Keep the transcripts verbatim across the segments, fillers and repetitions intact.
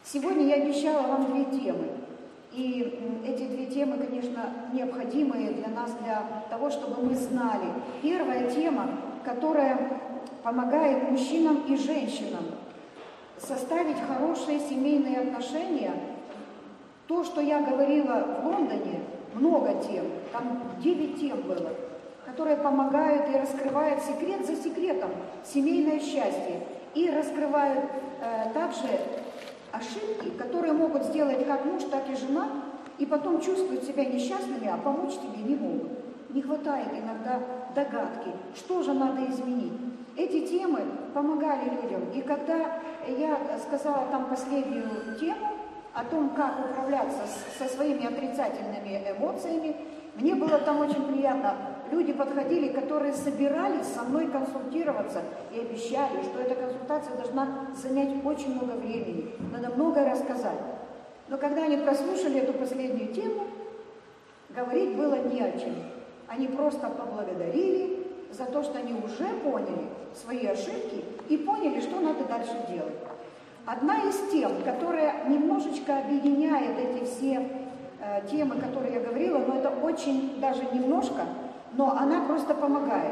Сегодня я обещала вам две темы. И эти две темы, конечно, необходимые для нас, для того, чтобы мы знали. Первая тема, которая помогает мужчинам и женщинам составить хорошие семейные отношения. То, что я говорила в Лондоне, много тем, там девять тем было, которые помогают и раскрывают секрет за секретом семейное счастье. И раскрывают э, также ошибки, которые могут сделать как муж, так и жена, и потом чувствуют себя несчастными, а помочь тебе не могут. Не хватает иногда догадки, что же надо изменить. Эти темы помогали людям. И когда я сказала там последнюю тему о том, как управляться с, со своими отрицательными эмоциями, мне было там очень приятно. Люди подходили, которые собирались со мной консультироваться и обещали, что эта консультация должна занять очень много времени, надо многое рассказать. Но когда они прослушали эту последнюю тему, говорить было не о чем. Они просто поблагодарили за то, что они уже поняли свои ошибки и поняли, что надо дальше делать. Одна из тем, которая немножечко объединяет эти все э, темы, которые я говорила, но это очень даже немножко, но она просто помогает.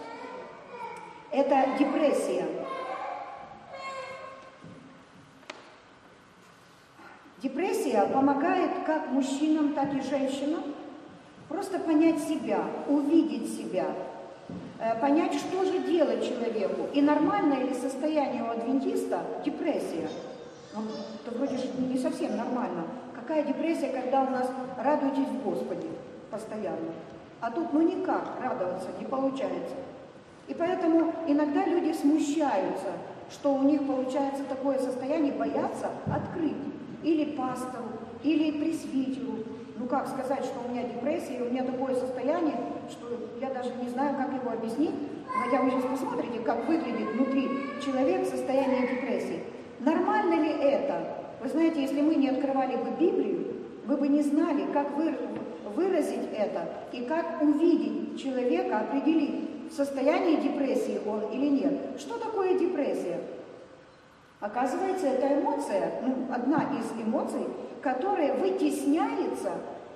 Это депрессия. Депрессия помогает как мужчинам, так и женщинам просто понять себя, увидеть себя, понять, что же делать человеку. И нормальное ли состояние у адвентиста депрессия? Ну, это вроде же не совсем нормально. Какая депрессия, когда у нас радуйтесь в Господе постоянно? А тут ну никак радоваться не получается. И поэтому иногда люди смущаются, что у них получается такое состояние, боятся открыть или пастору, или пресвитеру. Ну как сказать, что у меня депрессия, у меня такое состояние, что я даже не знаю, как его объяснить. Хотя вы сейчас посмотрите, как выглядит внутри человек состояние депрессии. Нормально ли это? Вы знаете, если мы не открывали бы Библию, вы бы не знали, как вы, выразить это и как увидеть человека, определить, в состоянии депрессии он или нет. Что такое депрессия? Оказывается, это эмоция, ну, одна из эмоций, которая вытесняется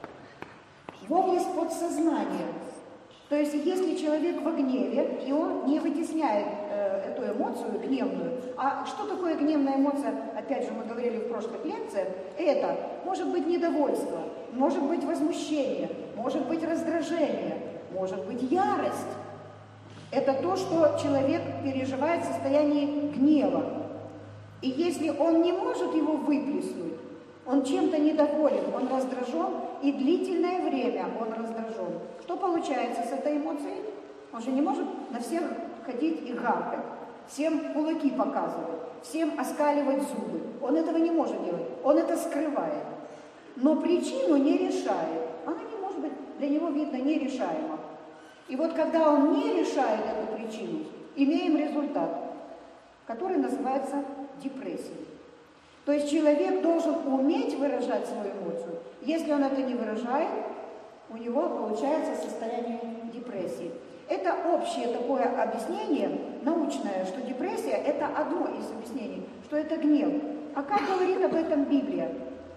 в область подсознания. То есть, если человек в гневе, и он не вытесняет э, эту эмоцию гневную, а что такое гневная эмоция, опять же, мы говорили в прошлых лекциях, это может быть недовольство, может быть возмущение, может быть раздражение, может быть ярость. Это то, что человек переживает в состоянии гнева. И если он не может его выплеснуть, он чем-то недоволен, он раздражен, и длительное время он раздражен. Что получается с этой эмоцией? Он же не может на всех ходить и гаркать, всем кулаки показывать, всем оскаливать зубы. Он этого не может делать, он это скрывает. Но причину не решает. Она не может быть для него, видно, нерешаема. И вот когда он не решает эту причину, имеем результат, который называется депрессией. То есть человек должен уметь выражать свою эмоцию. Если он это не выражает, у него получается состояние депрессии. Это общее такое объяснение, научное, что депрессия – это одно из объяснений, что это гнев. А как говорит об этом Библия?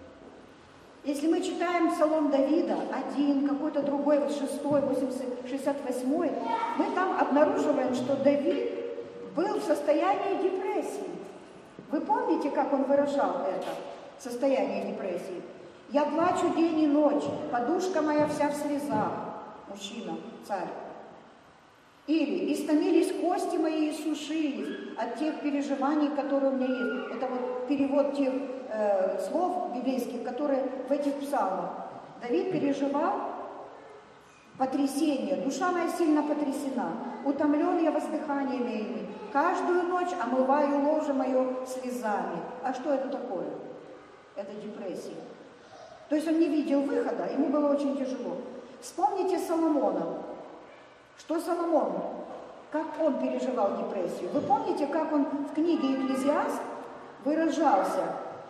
Если мы читаем Псалом Давида, один, какой-то другой, вот шестой, шестьдесят восьмой, мы там обнаруживаем, что Давид был в состоянии депрессии. Вы помните, как он выражал это состояние депрессии? «Я плачу день и ночь, подушка моя вся в слезах». Мужчина, царь. Или «Истомились кости мои и сушились от тех переживаний, которые у меня есть». Это вот перевод тех э, слов библейских, которые в этих псалмах. Давид переживал потрясение. «Душа моя сильно потрясена, утомлен я воздыханиями ими. Каждую ночь омываю ложе мое слезами». А что это такое? Это депрессия. То есть он не видел выхода, ему было очень тяжело. Вспомните Соломона. Что Соломон? Как он переживал депрессию? Вы помните, как он в книге «Экклезиаст» выражался?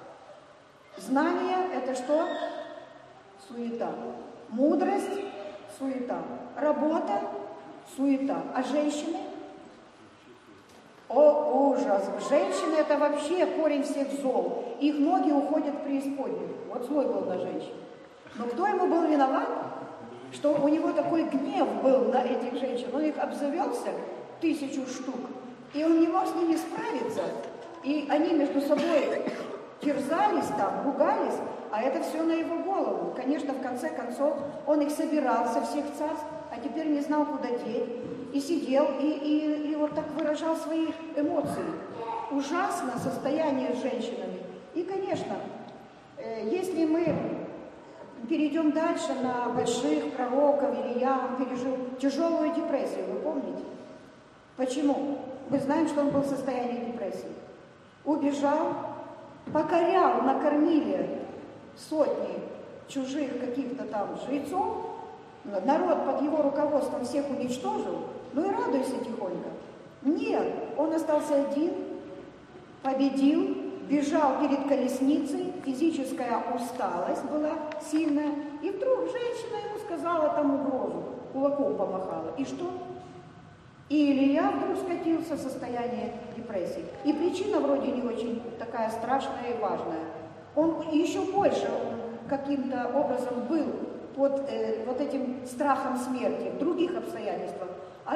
Знание – это что? Суета. Мудрость – суета. Работа – суета. А женщины? О, ужас! Женщины — это вообще корень всех зол. Их ноги уходят в преисподнюю. Вот злой был на женщин. Но кто ему был виноват? Что у него такой гнев был на этих женщин. Он их обзавелся тысячу штук, и он не мог с ними справиться. И они между собой терзались там, ругались, а это все на его голову. Конечно, в конце концов, он их собирал со всех царств, а теперь не знал, куда деть. И сидел, и, и, и вот так выражал свои эмоции. Ужасно состояние с женщинами. И, конечно, э, если мы перейдем дальше на больших пророков, Илия, он пережил тяжелую депрессию, вы помните? Почему? Мы знаем, что он был в состоянии депрессии. Убежал, покорял, накормили сотни чужих каких-то там жрецов, народ под его руководством всех уничтожил, ну и радуйся тихонько. Нет, он остался один, победил, бежал перед колесницей, физическая усталость была сильная, и вдруг женщина ему сказала там угрозу, кулаком помахала. И что? И Илия вдруг скатился в состояние депрессии. И причина вроде не очень такая страшная и важная. Он еще больше каким-то образом был под э, вот этим страхом смерти, в других обстоятельствах. А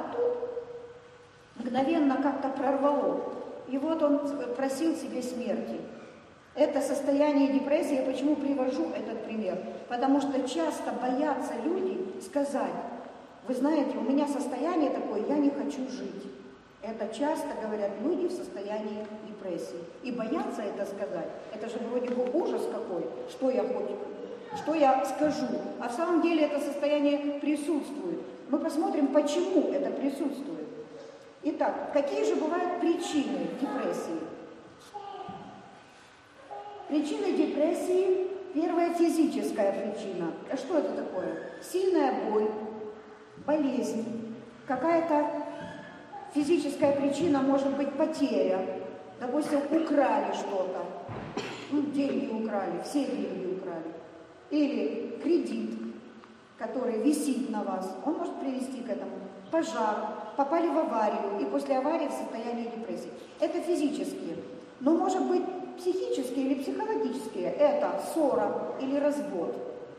тут мгновенно как-то прорвало. И вот он просил себе смерти. Это состояние депрессии, я почему привожу этот пример? Потому что часто боятся люди сказать: вы знаете, у меня состояние такое, я не хочу жить. Это часто говорят люди в состоянии депрессии. И боятся это сказать. Это же вроде бы ужас какой, что я хочу, что я скажу. А в самом деле это состояние присутствует. Мы посмотрим, почему это присутствует. Итак, какие же бывают причины депрессии? Причины депрессии, первая физическая причина. Что это такое? Сильная боль, болезнь, какая-то физическая причина, может быть потеря. Допустим, украли что-то, ну, деньги украли, все деньги украли. Или кредит, который висит на вас, он может привести к этому. Пожар, попали в аварию, и после аварии в состоянии депрессии. Это физические. Но может быть психические или психологические. Это ссора или развод.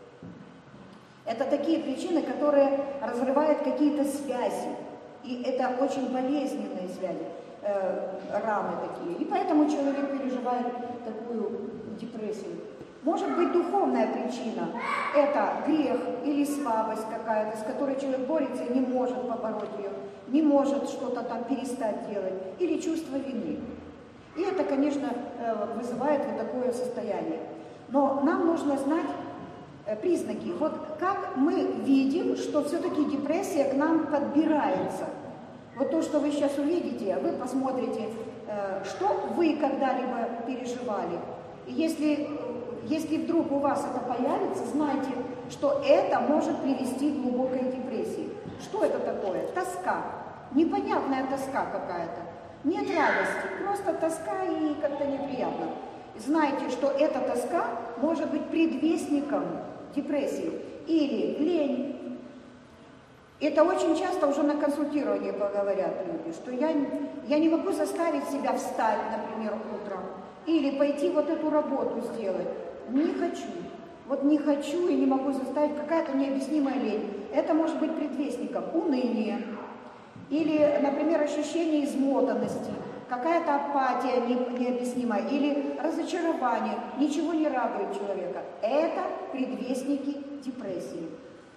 Это такие причины, которые разрывают какие-то связи. И это очень болезненные связи, э, раны такие. И поэтому человек переживает такую депрессию. Может быть духовная причина. Это грех или слабость какая-то, с которой человек борется и не может побороть ее, не может что-то там перестать делать. Или чувство вины. И это, конечно, вызывает вот такое состояние. Но нам нужно знать признаки. Вот как мы видим, что все-таки депрессия к нам подбирается. Вот то, что вы сейчас увидите, вы посмотрите, что вы когда-либо переживали. И если, если вдруг у вас это появится, знайте, что это может привести к глубокой депрессии. Что это такое? Тоска. Непонятная тоска какая-то. Нет радости, просто тоска и как-то неприятно. Знайте, что эта тоска может быть предвестником депрессии. Или лень. Это очень часто уже на консультировании поговорят люди, что я, я не могу заставить себя встать, например, утром, или пойти вот эту работу сделать. Не хочу. Вот не хочу и не могу заставить, какая-то необъяснимая лень. Это может быть предвестником уныния. Или, например, ощущение измотанности, какая-то апатия необъяснимая, или разочарование, ничего не радует человека. Это предвестники депрессии.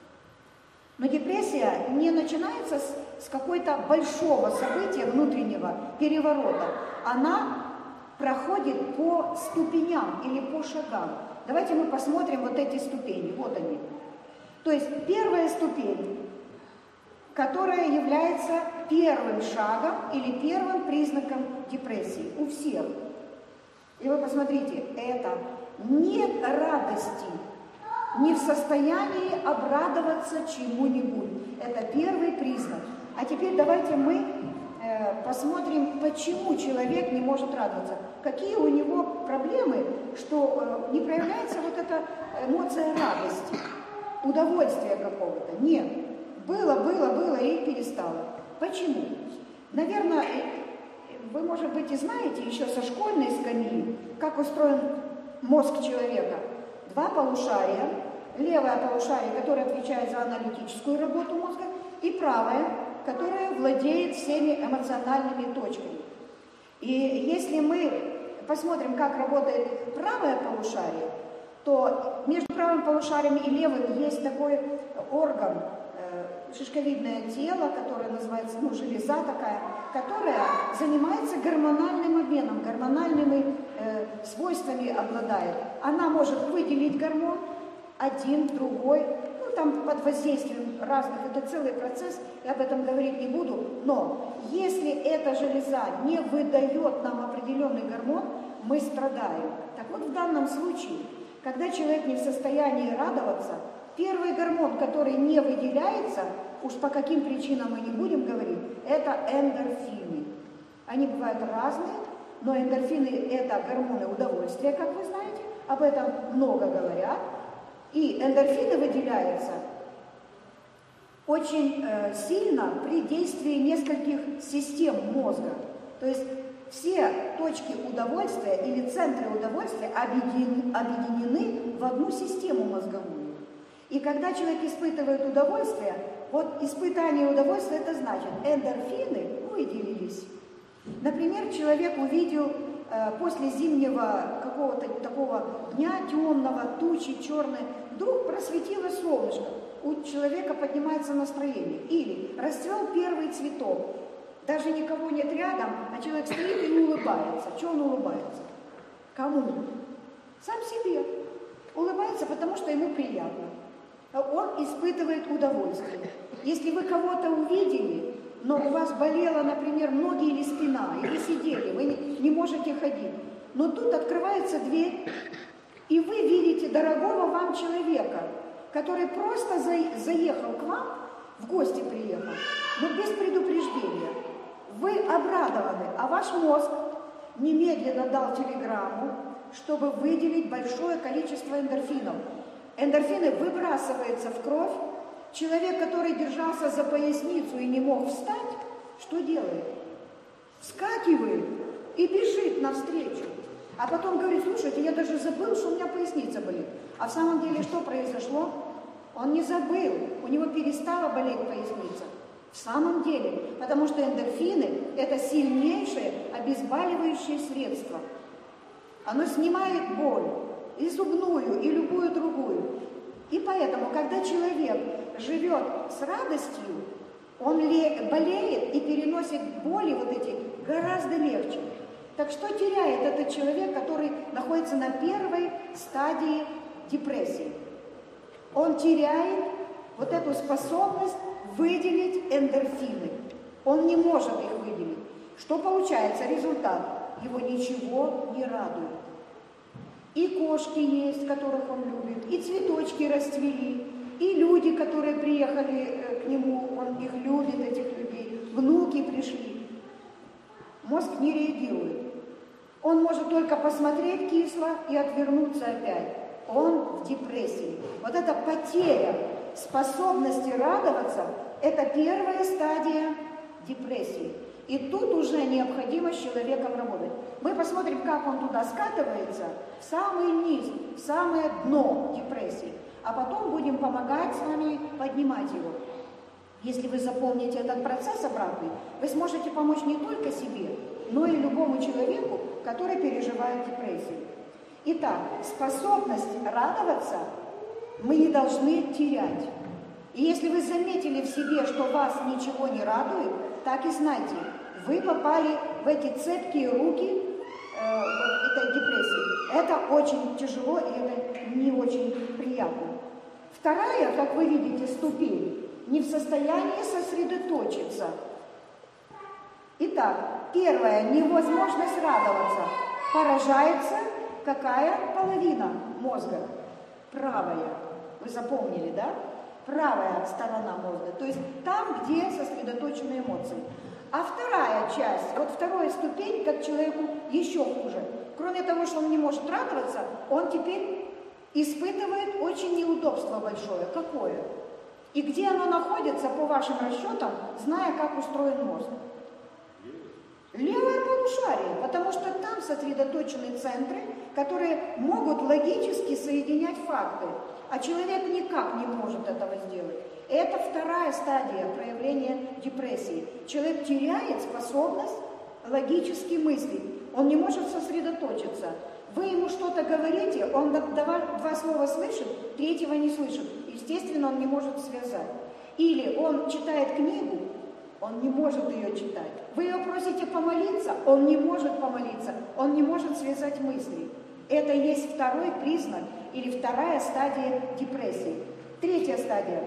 Но депрессия не начинается с, с какой-то большого события внутреннего переворота. Она проходит по ступеням или по шагам. Давайте мы посмотрим вот эти ступени. Вот они. То есть первая ступень, которая является первым шагом или первым признаком депрессии у всех. И вы посмотрите, это нет радости, не в состоянии обрадоваться чему-нибудь. Это первый признак. А теперь давайте мы э, посмотрим, почему человек не может радоваться. Какие у него проблемы, что э, не проявляется вот эта эмоция радости, удовольствия какого-то. Нет. Было, было, было и перестало. Почему? Наверное, вы, может быть, и знаете еще со школьной скамьи, как устроен мозг человека. Два полушария, левое полушарие, которое отвечает за аналитическую работу мозга, и правое, которое владеет всеми эмоциональными точками. И если мы посмотрим, как работает правое полушарие, то между правым полушарием и левым есть такой орган, э, шишковидное тело, которое называется, ну, железа такая, которая занимается гормональным обменом, гормональными э, свойствами обладает. Она может выделить гормон, один, другой, ну, там под воздействием разных, это целый процесс, я об этом говорить не буду, но если эта железа не выдает нам определенный гормон, мы страдаем. Так вот, в данном случае, когда человек не в состоянии радоваться, первый гормон, который не выделяется, уж по каким причинам мы не будем говорить, это эндорфины. Они бывают разные, но эндорфины – это гормоны удовольствия, как вы знаете, об этом много говорят. И эндорфины выделяются очень э, сильно при действии нескольких систем мозга. То есть все точки удовольствия или центры удовольствия объединены, объединены в одну систему мозговую. И когда человек испытывает удовольствие, вот испытание удовольствия, это значит, эндорфины выделились. Например, человек увидел э, после зимнего какого-то такого дня темного, тучи черной, вдруг просветилось солнышко, у человека поднимается настроение. Или расцвел первый цветок, даже никого нет рядом, а человек стоит и улыбается. Чего он улыбается? Кому? Сам себе. Улыбается, потому что ему приятно. Он испытывает удовольствие. Если вы кого-то увидели, но у вас болела, например, ноги или спина, или сидели, вы не, не можете ходить, но тут открывается дверь, и вы видите дорогого вам человека, который просто за, заехал к вам, в гости приехал, но без предупреждения. Вы обрадованы, а ваш мозг немедленно дал телеграмму, чтобы выделить большое количество эндорфинов. Эндорфины выбрасываются в кровь. Человек, который держался за поясницу и не мог встать, что делает? Вскакивает и бежит навстречу. А потом говорит: слушайте, я даже забыл, что у меня поясница болит. А в самом деле что произошло? Он не забыл, у него перестала болеть поясница. В самом деле, потому что эндорфины – это сильнейшее обезболивающее средство. Оно снимает боль, и зубную, и любую другую. И поэтому, когда человек живет с радостью, он болеет и переносит боли вот эти гораздо легче. Так что теряет этот человек, который находится на первой стадии депрессии? Он теряет вот эту способность выделить эндорфины. Он не может их выделить. Что получается? Результат. Его ничего не радует. И кошки есть, которых он любит, и цветочки расцвели, и люди, которые приехали к нему, он их любит, этих людей, внуки пришли. Мозг не реагирует. Он может только посмотреть кисло и отвернуться опять. Он в депрессии. Вот эта потеря способности радоваться – это первая стадия депрессии. И тут уже необходимо с человеком работать. Мы посмотрим, как он туда скатывается, в самый низ, в самое дно депрессии. А потом будем помогать с вами поднимать его. Если вы запомните этот процесс обратный, вы сможете помочь не только себе, но и любому человеку, который переживает депрессию. Итак, способность радоваться мы не должны терять. И если вы заметили в себе, что вас ничего не радует, так и знайте, вы попали в эти цепкие руки э, этой депрессии. Это очень тяжело и это не очень приятно. Вторая, как вы видите, ступень, не в состоянии сосредоточиться. Итак, первая, невозможность радоваться. Поражается какая половина мозга? Правая. Вы запомнили, да? Правая сторона мозга, то есть там, где сосредоточены эмоции. А вторая часть, вот вторая ступень, как человеку еще хуже. Кроме того, что он не может радоваться, он теперь испытывает очень неудобство большое. Какое? И где оно находится, по вашим расчетам, зная, как устроен мозг? Левая половина. полушарии, потому что там сосредоточены центры, которые могут логически соединять факты, а человек никак не может этого сделать. Это вторая стадия проявления депрессии. Человек теряет способность логически мыслить, он не может сосредоточиться. Вы ему что-то говорите, он два, два слова слышит, третьего не слышит. Естественно, он не может связать. Или он читает книгу, он не может ее читать. Вы ее просите помолиться, он не может помолиться, он не может связать мысли. Это и есть второй признак или вторая стадия депрессии. Третья стадия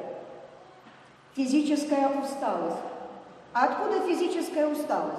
– физическая усталость. А откуда физическая усталость?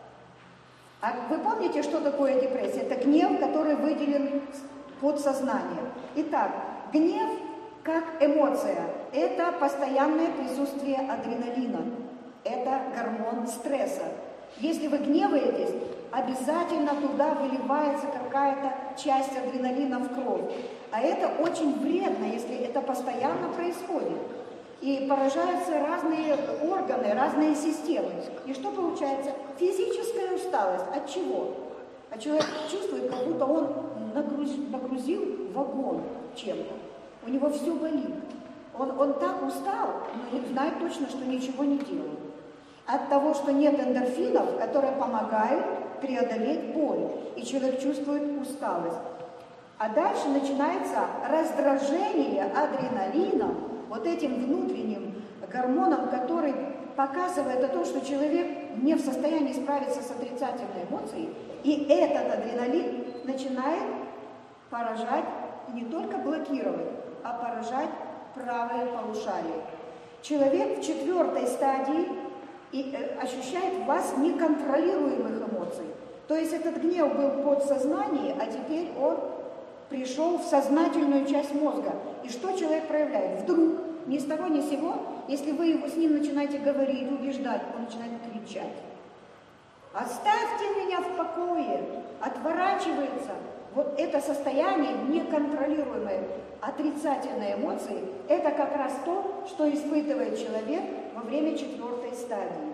А вы помните, что такое депрессия? Это гнев, который выделен подсознанием. Итак, гнев как эмоция – это постоянное присутствие адреналина. Это гормон стресса. Если вы гневаетесь, обязательно туда выливается какая-то часть адреналина в кровь. А это очень вредно, если это постоянно происходит. И поражаются разные органы, разные системы. И что получается? Физическая усталость. От чего? А человек чувствует, как будто он нагрузил, нагрузил вагон чем-то. У него все болит. Он, он так устал, но знает точно, что ничего не делает. От того, что нет эндорфинов, которые помогают преодолеть боль. И человек чувствует усталость. А дальше начинается раздражение адреналином, вот этим внутренним гормоном, который показывает о том, что человек не в состоянии справиться с отрицательной эмоцией. И этот адреналин начинает поражать, не только блокировать, а поражать правое полушарие. Человек в четвертой стадии и, э, ощущает в вас неконтролируемых эмоций. То есть этот гнев был в подсознании, а теперь он пришел в сознательную часть мозга. И что человек проявляет? Вдруг, ни с того ни с сего, если вы его, с ним начинаете говорить, убеждать, он начинает кричать. «Оставьте меня в покое!» Отворачивается. Вот это состояние неконтролируемой отрицательной эмоции, это как раз то, что испытывает человек во время четвертой стадии.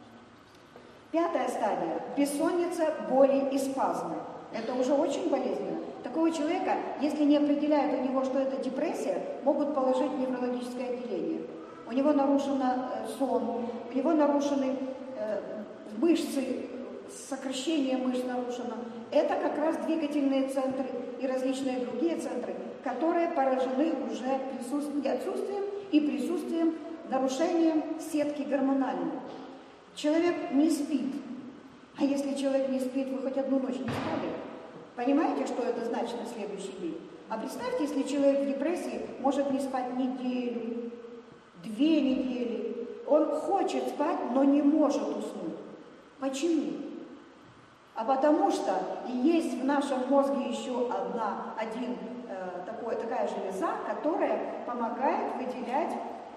Пятая стадия – бессонница, боли и спазмы. Это уже очень болезненно. Такого человека, если не определяют у него, что это депрессия, могут положить в неврологическое отделение. У него нарушен сон, у него нарушены э, мышцы, сокращение мышц нарушено. Это как раз двигательные центры и различные другие центры, которые поражены уже присутствием, отсутствием и присутствием, нарушением сетки гормональной. Человек не спит. А если человек не спит, вы хоть одну ночь не спали? Понимаете, что это значит на следующий день? А представьте, если человек в депрессии может не спать неделю, две недели. Он хочет спать, но не может уснуть. Почему? А потому что есть в нашем мозге еще одна, один, э, такой, такая железа, которая помогает выделять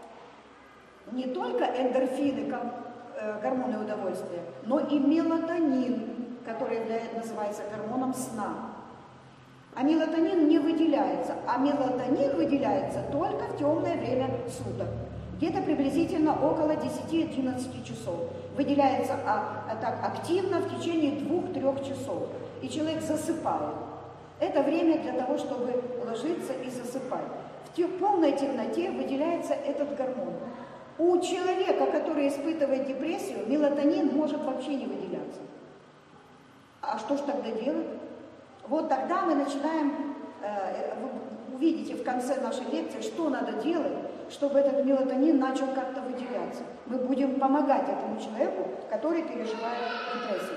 не только эндорфины, как э, гормоны удовольствия, но и мелатонин, который является, называется гормоном сна. А мелатонин не выделяется, а мелатонин выделяется только в темное время суток. Где-то приблизительно около десяти-одиннадцати часов. Выделяется а, а так активно в течение двух-трех часов. И человек засыпает. Это время для того, чтобы ложиться и засыпать. В те, полной темноте выделяется этот гормон. У человека, который испытывает депрессию, мелатонин может вообще не выделяться. А что ж тогда делать? Вот тогда мы начинаем, э, вы увидите в конце нашей лекции, что надо делать, чтобы этот мелатонин начал как-то выделяться. Мы будем помогать этому человеку, который переживает депрессию.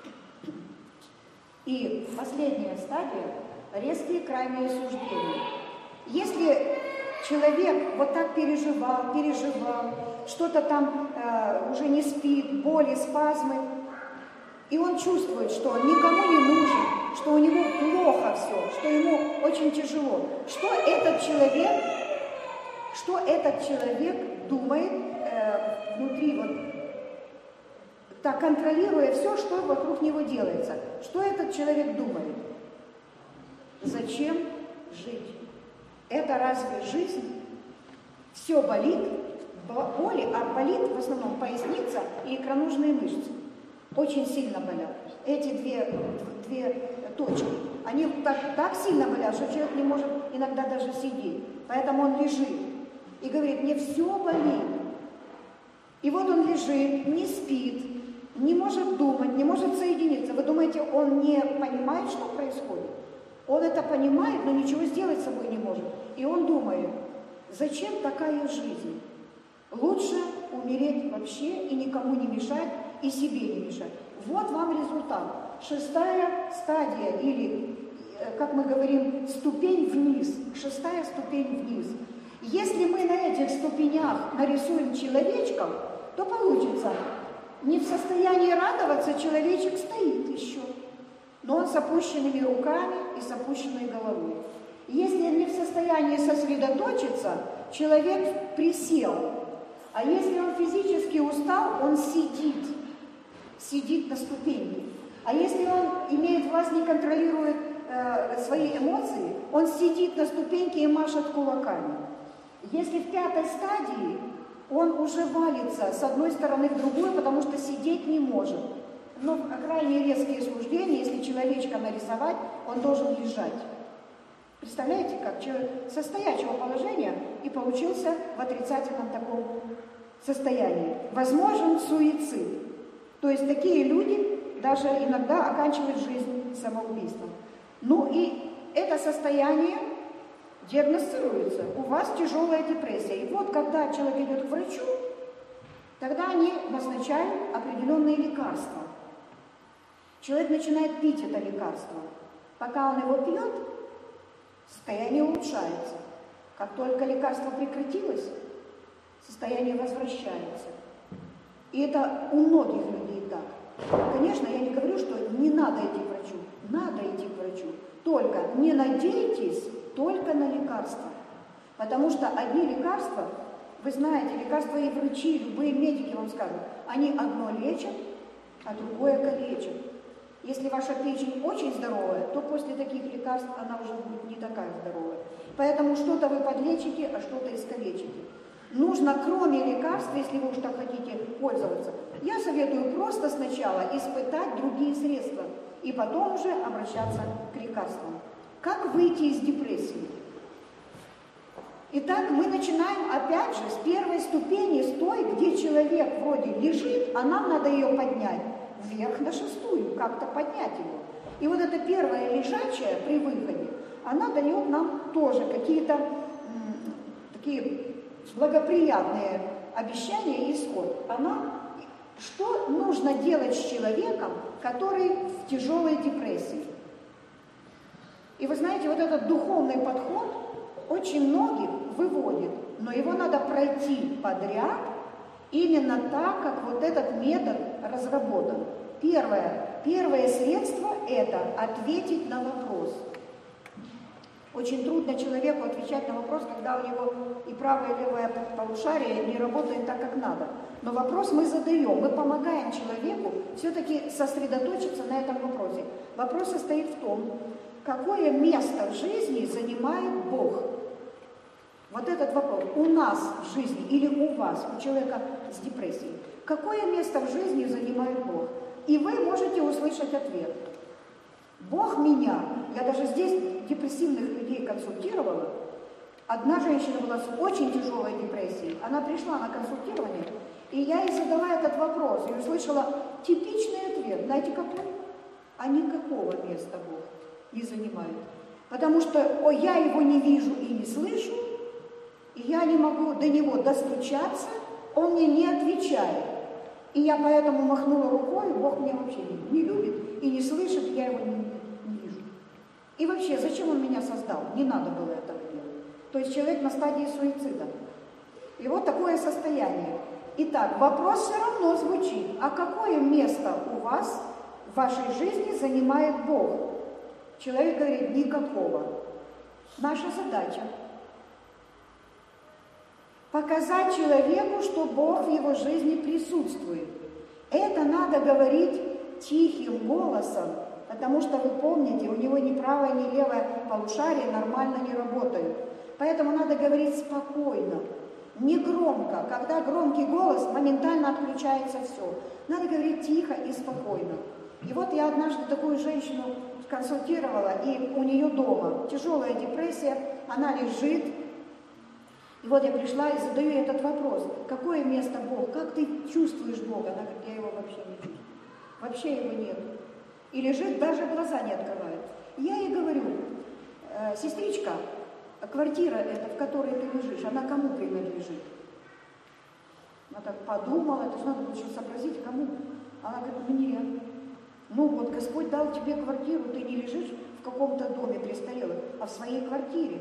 И последняя стадия – резкие крайние суждения. Если человек вот так переживал, переживал, что-то там э, уже не спит, боли, спазмы, и он чувствует, что он никому не нужен, что у него плохо все, что ему очень тяжело. Что этот человек, что этот человек думает э, внутри, вот, так контролируя все, что вокруг него делается. Что этот человек думает? Зачем жить? Это разве жизнь? Все болит, боли, а болит в основном поясница и икроножные мышцы. очень сильно болят. Эти две, две точки, они так, так сильно болят, что человек не может иногда даже сидеть. Поэтому он лежит и говорит, мне все болит. И вот он лежит, не спит, не может думать, не может соединиться. Вы думаете, он не понимает, что происходит? Он это понимает, но ничего сделать с собой не может. И он думает, зачем такая жизнь? Лучше умереть вообще и никому не мешать, и себе не мешать. Вот вам результат. Шестая стадия, или, как мы говорим, ступень вниз. Шестая ступень вниз. Если мы на этих ступенях нарисуем человечков, то получится, не в состоянии радоваться, человечек стоит еще. Но он с опущенными руками и с опущенной головой. Если он не в состоянии сосредоточиться, человек присел. А если он физически устал, он сидит. Сидит на ступеньке. А если он имеет власть, не контролирует э, свои эмоции, он сидит на ступеньке и машет кулаками. Если в пятой стадии, он уже валится с одной стороны в другую, потому что сидеть не может. Но крайне резкие суждения, если человечка нарисовать, он должен лежать. Представляете, как человек со стоячего положения и получился в отрицательном таком состоянии. Возможен суицид. То есть такие люди даже иногда оканчивают жизнь самоубийством. Ну и это состояние диагностируется. У вас тяжелая депрессия. И вот когда человек идет к врачу, тогда они назначают определенные лекарства. Человек начинает пить это лекарство. Пока он его пьет, состояние улучшается. Как только лекарство прекратилось, состояние возвращается. И это у многих людей так. Конечно, я не говорю, что не надо идти к врачу. Надо идти к врачу. Только не надейтесь только на лекарства. Потому что одни лекарства, вы знаете, лекарства и врачи, любые медики вам скажут, они одно лечат, а другое калечат. Если ваша печень очень здоровая, то после таких лекарств она уже будет не такая здоровая. Поэтому что-то вы подлечите, а что-то искалечите. Нужно, кроме лекарств, если вы уж так хотите пользоваться, я советую просто сначала испытать другие средства и потом уже обращаться к лекарствам. Как выйти из депрессии? Итак, мы начинаем опять же с первой ступени, с той, где человек вроде лежит, а нам надо ее поднять вверх на шестую, как-то поднять его. И вот эта первая лежачая при выходе, она дает нам тоже какие-то м, такие благоприятные обещания и исход. Она, что нужно делать с человеком, который в тяжелой депрессии? И вы знаете, вот этот духовный подход очень многих выводит, но его надо пройти подряд именно так, как вот этот метод разработан. Первое, первое средство – это ответить на вопрос. Очень трудно человеку отвечать на вопрос, когда у него и правое, и левое полушарие не работает так, как надо. Но вопрос мы задаем, мы помогаем человеку все-таки сосредоточиться на этом вопросе. Вопрос состоит в том, какое место в жизни занимает Бог. Вот этот вопрос. У нас в жизни или у вас, у человека с депрессией, какое место в жизни занимает Бог? И вы можете услышать ответ. Бог меня, я даже здесь депрессивных людей консультировала. Одна женщина была с очень тяжелой депрессией. Она пришла на консультирование, и я ей задала этот вопрос, и услышала типичный ответ. Знаете какой? А никакого места Бог не занимает. Потому что о, я его не вижу и не слышу, и я не могу до него достучаться, он мне не отвечает. И я поэтому махнула рукой, Бог меня вообще не, не любит и не слышит, я его не, не вижу. И вообще, зачем он меня создал? Не надо было этого делать. То есть человек на стадии суицида. И вот такое состояние. Итак, вопрос все равно звучит. А какое место у вас в вашей жизни занимает Бог? Человек говорит, никакого. Наша задача показать человеку, что Бог в его жизни присутствует. Это надо говорить тихим голосом, потому что, вы помните, у него ни правое, ни левое полушарие нормально не работают. Поэтому надо говорить спокойно. Не громко. Когда громкий голос, моментально отключается все. Надо говорить тихо и спокойно. И вот я однажды такую женщину консультировала, и у нее дома тяжелая депрессия, она лежит. И вот я пришла и задаю ей этот вопрос. Какое место Бог? Как ты чувствуешь Бога? Она говорит, я его вообще не чувствую. Вообще его нет. И лежит, даже глаза не открывает. Я ей говорю, э, сестричка, квартира эта, в которой ты лежишь, она кому принадлежит? Она так подумала, это же надо было еще сообразить, кому. Она говорит, мне. Ну вот Господь дал тебе квартиру, ты не лежишь в каком-то доме престарелых, а в своей квартире.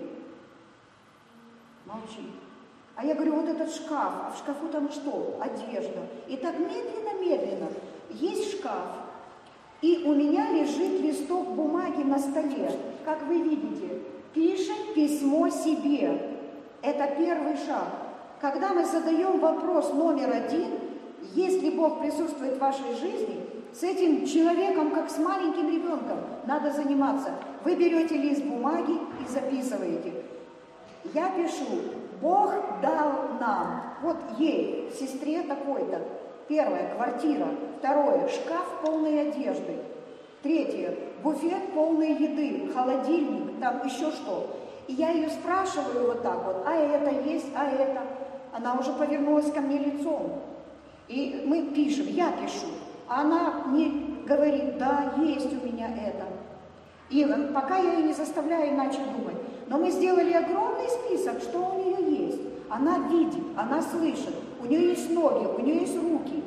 Молчи. А я говорю, вот этот шкаф, а в шкафу там что? Одежда. И так медленно-медленно. Есть шкаф, и у меня лежит листок бумаги на столе. Как вы видите, пишет письмо себе. Это первый шаг. Когда мы задаем вопрос номер один, если Бог присутствует в вашей жизни, с этим человеком, как с маленьким ребенком, надо заниматься. Вы берете лист бумаги и записываете. Я пишу, Бог дал нам, вот ей, сестре такой-то, первое, квартира, второе, шкаф полный одежды, третье, буфет полный еды, холодильник, там еще что. И я ее спрашиваю вот так вот, а это есть, а это. Она уже повернулась ко мне лицом. И мы пишем, я пишу. А она мне говорит, да, есть у меня это. И пока я ее не заставляю иначе думать. Но мы сделали огромный список, что у нее есть. Она видит, она слышит, у нее есть ноги, у нее есть руки.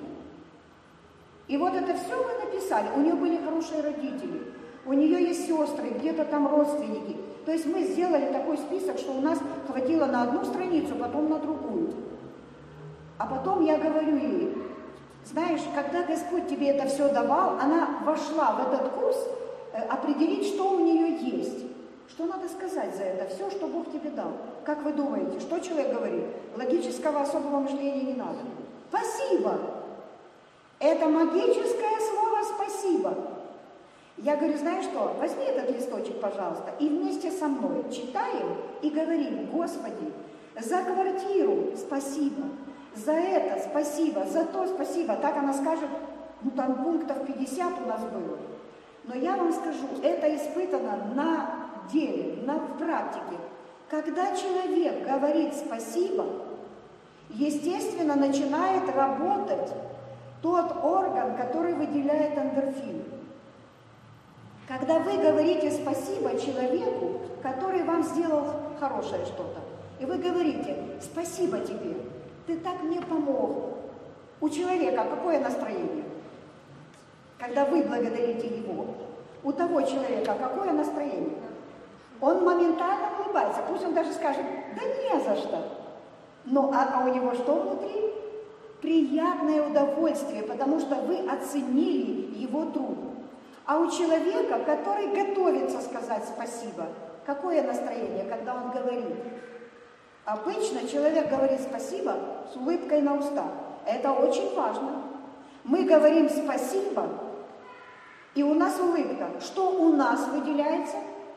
И вот это все мы написали. У нее были хорошие родители, у нее есть сестры, где-то там родственники. То есть мы сделали такой список, что у нас хватило на одну страницу, потом на другую. А потом я говорю ей, знаешь, когда Господь тебе это все давал, она вошла в этот курс э, определить, что у нее есть. Что надо сказать за это? Все, что Бог тебе дал. Как вы думаете, что человек говорит? Логического особого мышления не надо. Спасибо. Это магическое слово «спасибо». Я говорю, знаешь что, возьми этот листочек, пожалуйста, и вместе со мной читаем и говорим, Господи, за квартиру спасибо, за это спасибо, за то спасибо. Так она скажет, ну там пунктов пятьдесят у нас было. Но я вам скажу, это испытано на деле, на в практике. Когда человек говорит спасибо, естественно, начинает работать тот орган, который выделяет эндорфин. Когда вы говорите спасибо человеку, который вам сделал хорошее что-то, и вы говорите спасибо тебе, ты так мне помог. У человека какое настроение? Когда вы благодарите его, у того человека какое настроение? Он моментально улыбается, пусть он даже скажет, да не за что. Но а, а у него что внутри? Приятное удовольствие, потому что вы оценили его труд. А у человека, который готовится сказать спасибо, какое настроение, когда он говорит? Обычно человек говорит спасибо с улыбкой на устах. Это очень важно. Мы говорим спасибо, и у нас улыбка. Что у нас выделяется?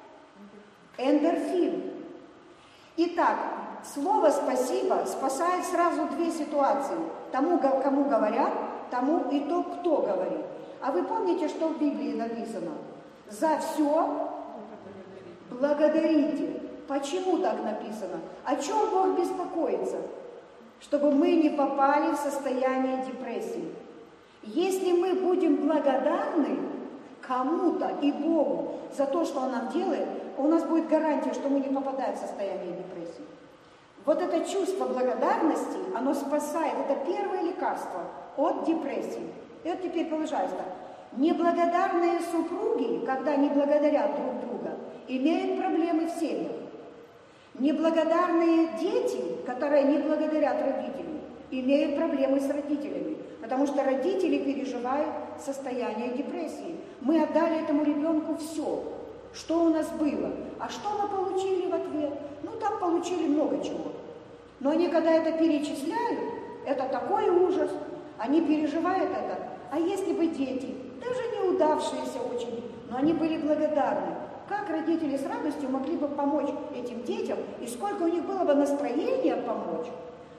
Эндорфин. Итак, слово «спасибо» спасает сразу две ситуации. Тому, кому говорят, тому и то, кто говорит. А вы помните, что в Библии написано? За все благодарите. Почему так написано? О чем Бог беспокоится? Чтобы мы не попали в состояние депрессии. Если мы будем благодарны кому-то и Богу за то, что Он нам делает, у нас будет гарантия, что мы не попадаем в состояние депрессии. Вот это чувство благодарности, оно спасает, это первое лекарство от депрессии. И вот теперь, пожалуйста, неблагодарные супруги, когда не благодарят друг друга, имеют проблемы в семьях. Неблагодарные дети, которые не благодарят родителям, имеют проблемы с родителями, потому что родители переживают состояние депрессии. Мы отдали этому ребенку все, что у нас было. А что мы получили в ответ? Ну, там получили много чего. Но они, когда это перечисляют, это такой ужас, они переживают это. А если бы дети, даже неудавшиеся очень, но они были благодарны, как родители с радостью могли бы помочь этим детям, и сколько у них было бы настроения помочь.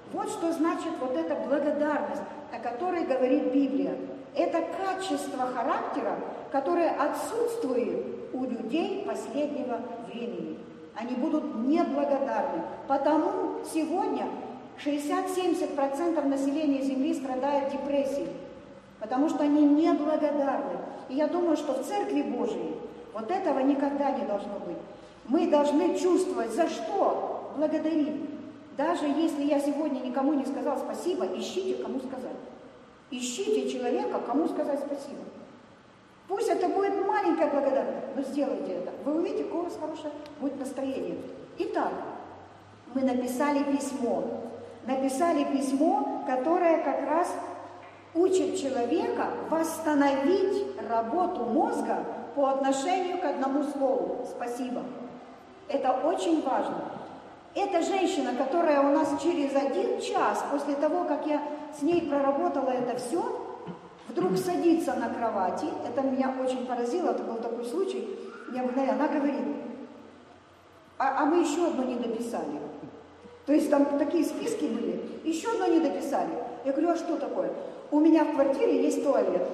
Вот что значит вот эта благодарность, о которой говорит Библия. Это качество характера, которое отсутствует у людей последнего времени. Они будут неблагодарны. Потому сегодня шестьдесят-семьдесят процентов населения Земли страдает депрессией, потому что они неблагодарны. И я думаю, что в Церкви Божией вот этого никогда не должно быть. Мы должны чувствовать, за что благодарить. Даже если я сегодня никому не сказал спасибо, ищите, кому сказать. Ищите человека, кому сказать спасибо. Пусть это будет маленькая благодарность, но сделайте это. Вы увидите, какое у вас хорошее будет настроение. Итак, мы написали письмо. Написали письмо, которое как раз учит человека восстановить работу мозга по отношению к одному слову. Спасибо. Это очень важно. Эта женщина, которая у нас через один час после того, как я с ней проработала это все, вдруг садится на кровати. Это меня очень поразило, это был такой случай. Необыкновенно. Она говорит, а, а мы еще одно не дописали. То есть там такие списки были, еще одно не дописали. Я говорю, а что такое? У меня в квартире есть туалет.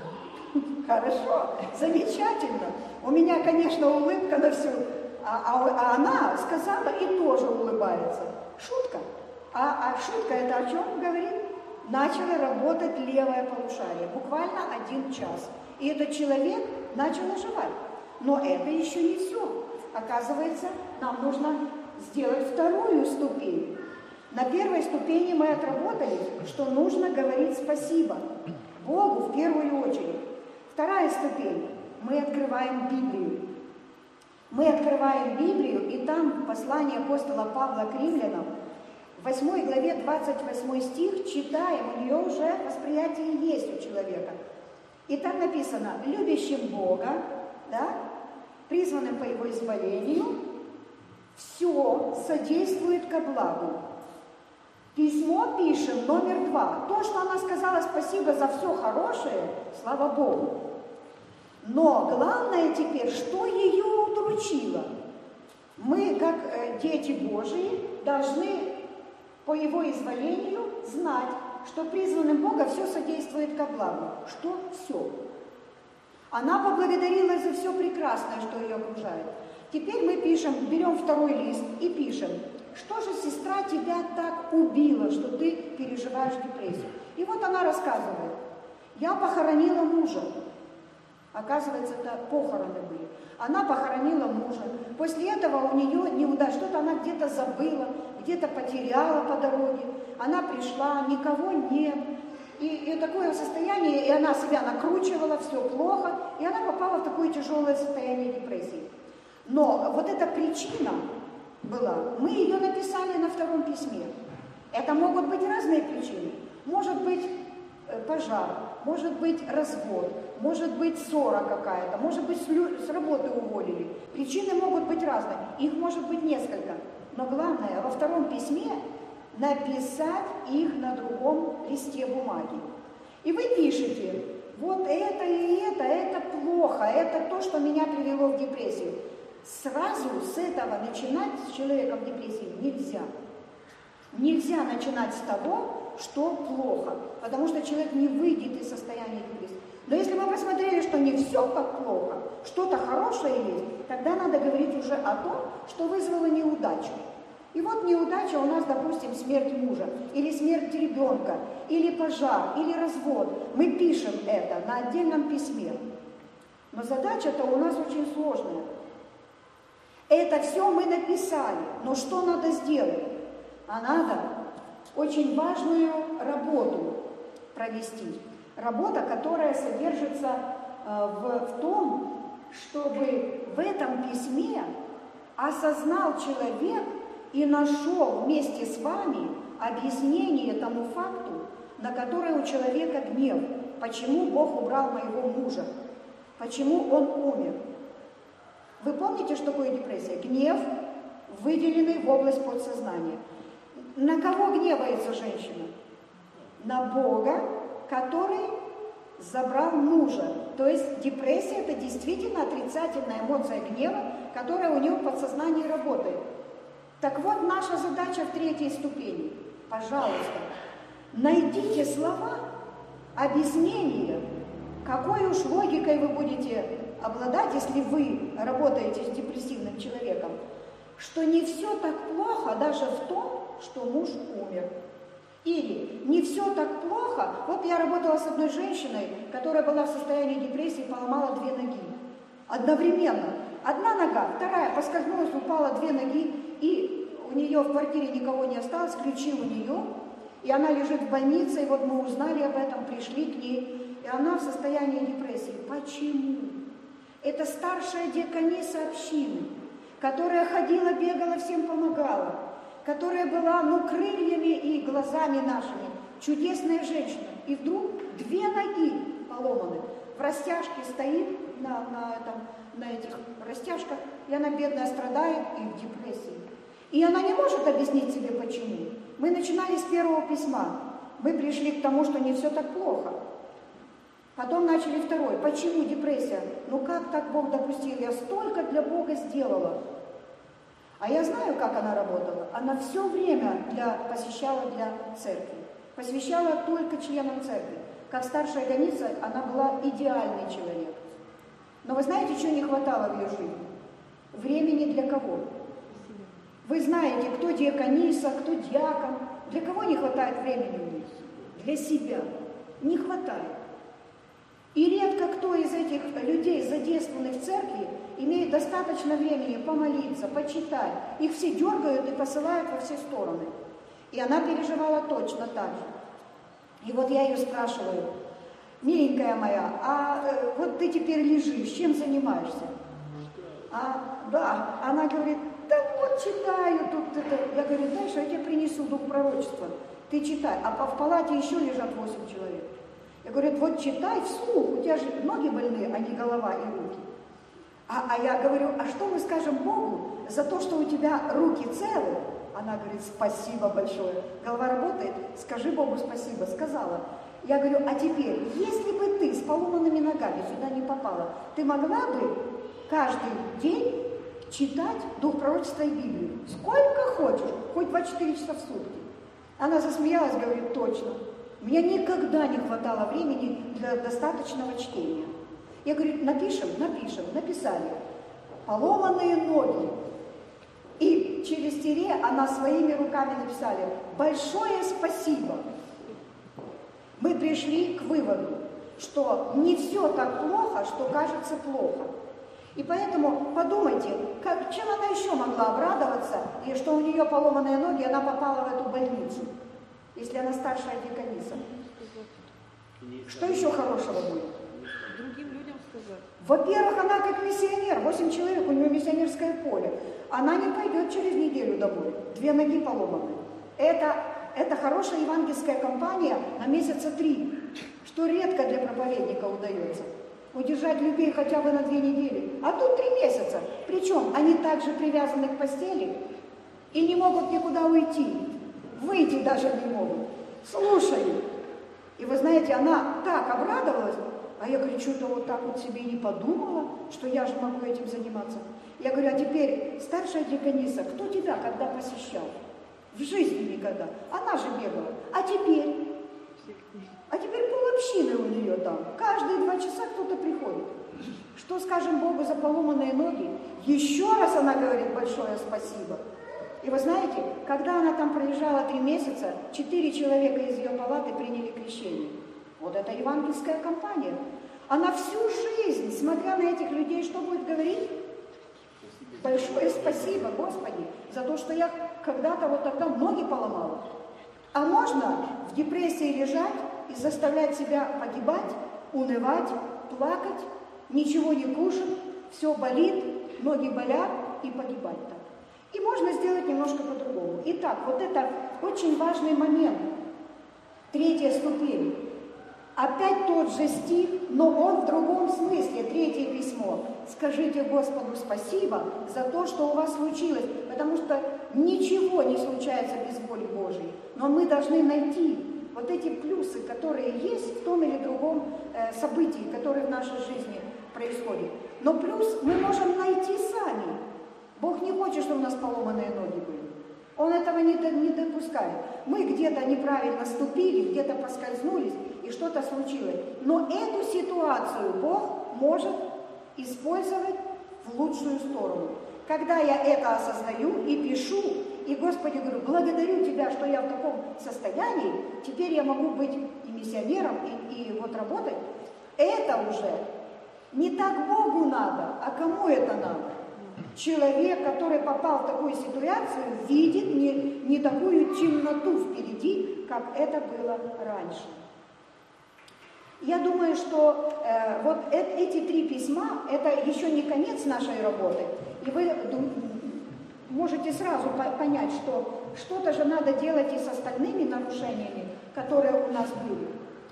Хорошо, замечательно. У меня, конечно, улыбка на всю. А, а, а она сказала и тоже улыбается. Шутка. А, а шутка это о чем говорит? Начало работать левое полушарие. Буквально один час. И этот человек начал оживать. Но это еще не все. Оказывается, нам нужно сделать вторую ступень. На первой ступени мы отработали, что нужно говорить спасибо Богу в первую очередь. Вторая ступень. Мы открываем Библию. Мы открываем Библию, и там послание апостола Павла к римлянам, в восьмой главе двадцать восьмой стих, читаем, у нее уже восприятие есть у человека. И там написано, любящим Бога, да, призванным по Его избавлению, все содействует ко благу. Письмо пишем номер два. То, что она сказала спасибо за все хорошее, слава Богу. Но главное теперь, что ее удручило. Мы, как э, дети Божии, должны по Его изволению знать, что призванным Бога все содействует ко благу. Что все. Она поблагодарила за все прекрасное, что ее окружает. Теперь мы пишем, берем второй лист и пишем, что же, сестра, тебя так убила, что ты переживаешь депрессию. И вот она рассказывает, я похоронила мужа. Оказывается, это похороны были. Она похоронила мужа. После этого у нее неудача, что-то она где-то забыла, где-то потеряла по дороге. Она пришла, никого нет. И, и такое состояние, и она себя накручивала, все плохо, и она попала в такое тяжелое состояние депрессии. Но вот эта причина была, мы ее написали на втором письме. Это могут быть разные причины. Может быть пожар, может быть развод, может быть ссора какая-то, может быть с работы уволили. Причины могут быть разные, их может быть несколько. Но главное, во втором письме написать их на другом листе бумаги. И вы пишете, вот это и это, это плохо, это то, что меня привело в депрессию. Сразу с этого начинать с человеком в депрессии нельзя. Нельзя начинать с того, что плохо, потому что человек не выйдет из состояния депрессии. Но если мы посмотрели, что не все так плохо, что-то хорошее есть, тогда надо говорить уже о том, что вызвало неудачу. И вот неудача у нас, допустим, смерть мужа, или смерть ребенка, или пожар, или развод. Мы пишем это на отдельном письме. Но задача-то у нас очень сложная. Это все мы написали, но что надо сделать? А надо очень важную работу провести. Работа, которая содержится э, в, в том, чтобы в этом письме осознал человек и нашел вместе с вами объяснение тому факту, на который у человека гнев. Почему Бог убрал моего мужа? Почему он умер? Вы помните, что такое депрессия? Гнев, выделенный в область подсознания. На кого гневается женщина? На Бога, который забрал мужа. То есть депрессия – это действительно отрицательная эмоция гнева, которая у нее в подсознании работает. Так вот, наша задача в третьей ступени. Пожалуйста, найдите слова, объяснения, какой уж логикой вы будете обладать, если вы работаете с депрессивным человеком, что не все так плохо даже в том, что муж умер. Или не все так плохо. Вот я работала с одной женщиной, которая была в состоянии депрессии, поломала две ноги. Одновременно. Одна нога, вторая поскользнулась, упала, две ноги, и у нее в квартире никого не осталось, ключи у нее, и она лежит в больнице, и вот мы узнали об этом, пришли к ней, и она в состоянии депрессии. Почему? Это старшая диакониса общины, которая ходила, бегала, всем помогала, которая была, ну, крыльями и глазами нашими, чудесная женщина. И вдруг две ноги поломаны, в растяжке стоит, на, на, этом, на этих растяжках, и она, бедная, страдает и в депрессии. И она не может объяснить себе, почему. Мы начинали с первого письма, мы пришли к тому, что не все так плохо. Потом начали второй. Почему депрессия? Ну как так Бог допустил? Я столько для Бога сделала. А я знаю, как она работала. Она все время для, посвящала для церкви. Посвящала только членам церкви. Как старшая граница, она была идеальный человек. Но вы знаете, чего не хватало в ее жизни? Времени для кого? Вы знаете, кто диакониса, кто диакон. Для кого не хватает времени? Для себя. Не хватает. И редко кто из этих людей, задействованных в церкви, имеет достаточно времени помолиться, почитать. Их все дергают и посылают во все стороны. И она переживала точно так же. И вот я ее спрашиваю: миленькая моя, а э, вот ты теперь лежишь, чем занимаешься? А, да, она говорит: да вот читаю тут это. Я говорю: знаешь, я тебе принесу дух пророчества, ты читай. А в палате еще лежат восемь человек. Я говорю: вот читай вслух, у тебя же ноги больные, а не голова и руки. А, а я говорю: а что мы скажем Богу за то, что у тебя руки целы? Она говорит: спасибо большое. Голова работает, скажи Богу спасибо. Сказала. Я говорю: а теперь, если бы ты с поломанными ногами сюда не попала, ты могла бы каждый день читать дух пророчества и Библию? Сколько хочешь, хоть двадцать четыре часа в сутки. Она засмеялась, говорит: точно. Мне никогда не хватало времени для достаточного чтения. Я говорю: напишем? Напишем. Написали. Поломанные ноги. И через тире она своими руками написали: большое спасибо. Мы пришли к выводу, что не все так плохо, что кажется плохо. И поэтому подумайте, как, чем она еще могла обрадоваться, и что у нее поломанные ноги, она попала в эту больницу, если она старшая диакониса. Что еще хорошего будет? Другим людям сказать. Во-первых, она как миссионер, восемь человек, у нее миссионерское поле. Она не пойдет через неделю домой, две ноги поломаны. Это, это хорошая евангельская кампания на месяца три, что редко для проповедника удается. Удержать людей хотя бы на две недели. А тут три месяца. Причем они также привязаны к постели и не могут никуда уйти. Выйти даже не могут. Слушай. И вы знаете, она так обрадовалась, а я говорю: что-то вот так вот себе не подумала, что я же могу этим заниматься. Я говорю: а теперь старшая диакониса, кто тебя когда посещал? В жизни никогда. Она же бегала. А теперь? А теперь полобщины у нее там. Каждые два часа кто-то приходит. Что скажем Богу за поломанные ноги? Еще раз она говорит: большое спасибо. И вы знаете, когда она там пролежала три месяца, четыре человека из ее палаты приняли крещение. Вот это евангельская кампания. Она всю жизнь, смотря на этих людей, что будет говорить? Большое спасибо, Господи, за то, что я когда-то вот тогда ноги поломала. А можно в депрессии лежать и заставлять себя погибать, унывать, плакать, ничего не кушать, все болит, ноги болят и погибать так. И можно сделать немножко по-другому. Итак, вот это очень важный момент. Третья ступень. Опять тот же стих, но он в другом смысле. Третье письмо. Скажите Господу спасибо за то, что у вас случилось, потому что ничего не случается без воли Божьей. Но мы должны найти вот эти плюсы, которые есть в том или другом э, событии, которое в нашей жизни происходит. Но плюс мы можем найти сами. Бог не хочет, чтобы у нас поломанные ноги были. Он этого не, не допускает. Мы где-то неправильно ступили, где-то поскользнулись, и что-то случилось. Но эту ситуацию Бог может использовать в лучшую сторону. Когда я это осознаю и пишу, и Господи говорю, благодарю Тебя, что я в таком состоянии, теперь я могу быть и миссионером, и, и вот работать, это уже не так Богу надо, а кому это надо? Человек, который попал в такую ситуацию, видит не, не такую темноту впереди, как это было раньше. Я думаю, что э, вот э, эти три письма, это еще не конец нашей работы. И вы можете сразу по- понять, что что-то же надо делать и с остальными нарушениями, которые у нас были.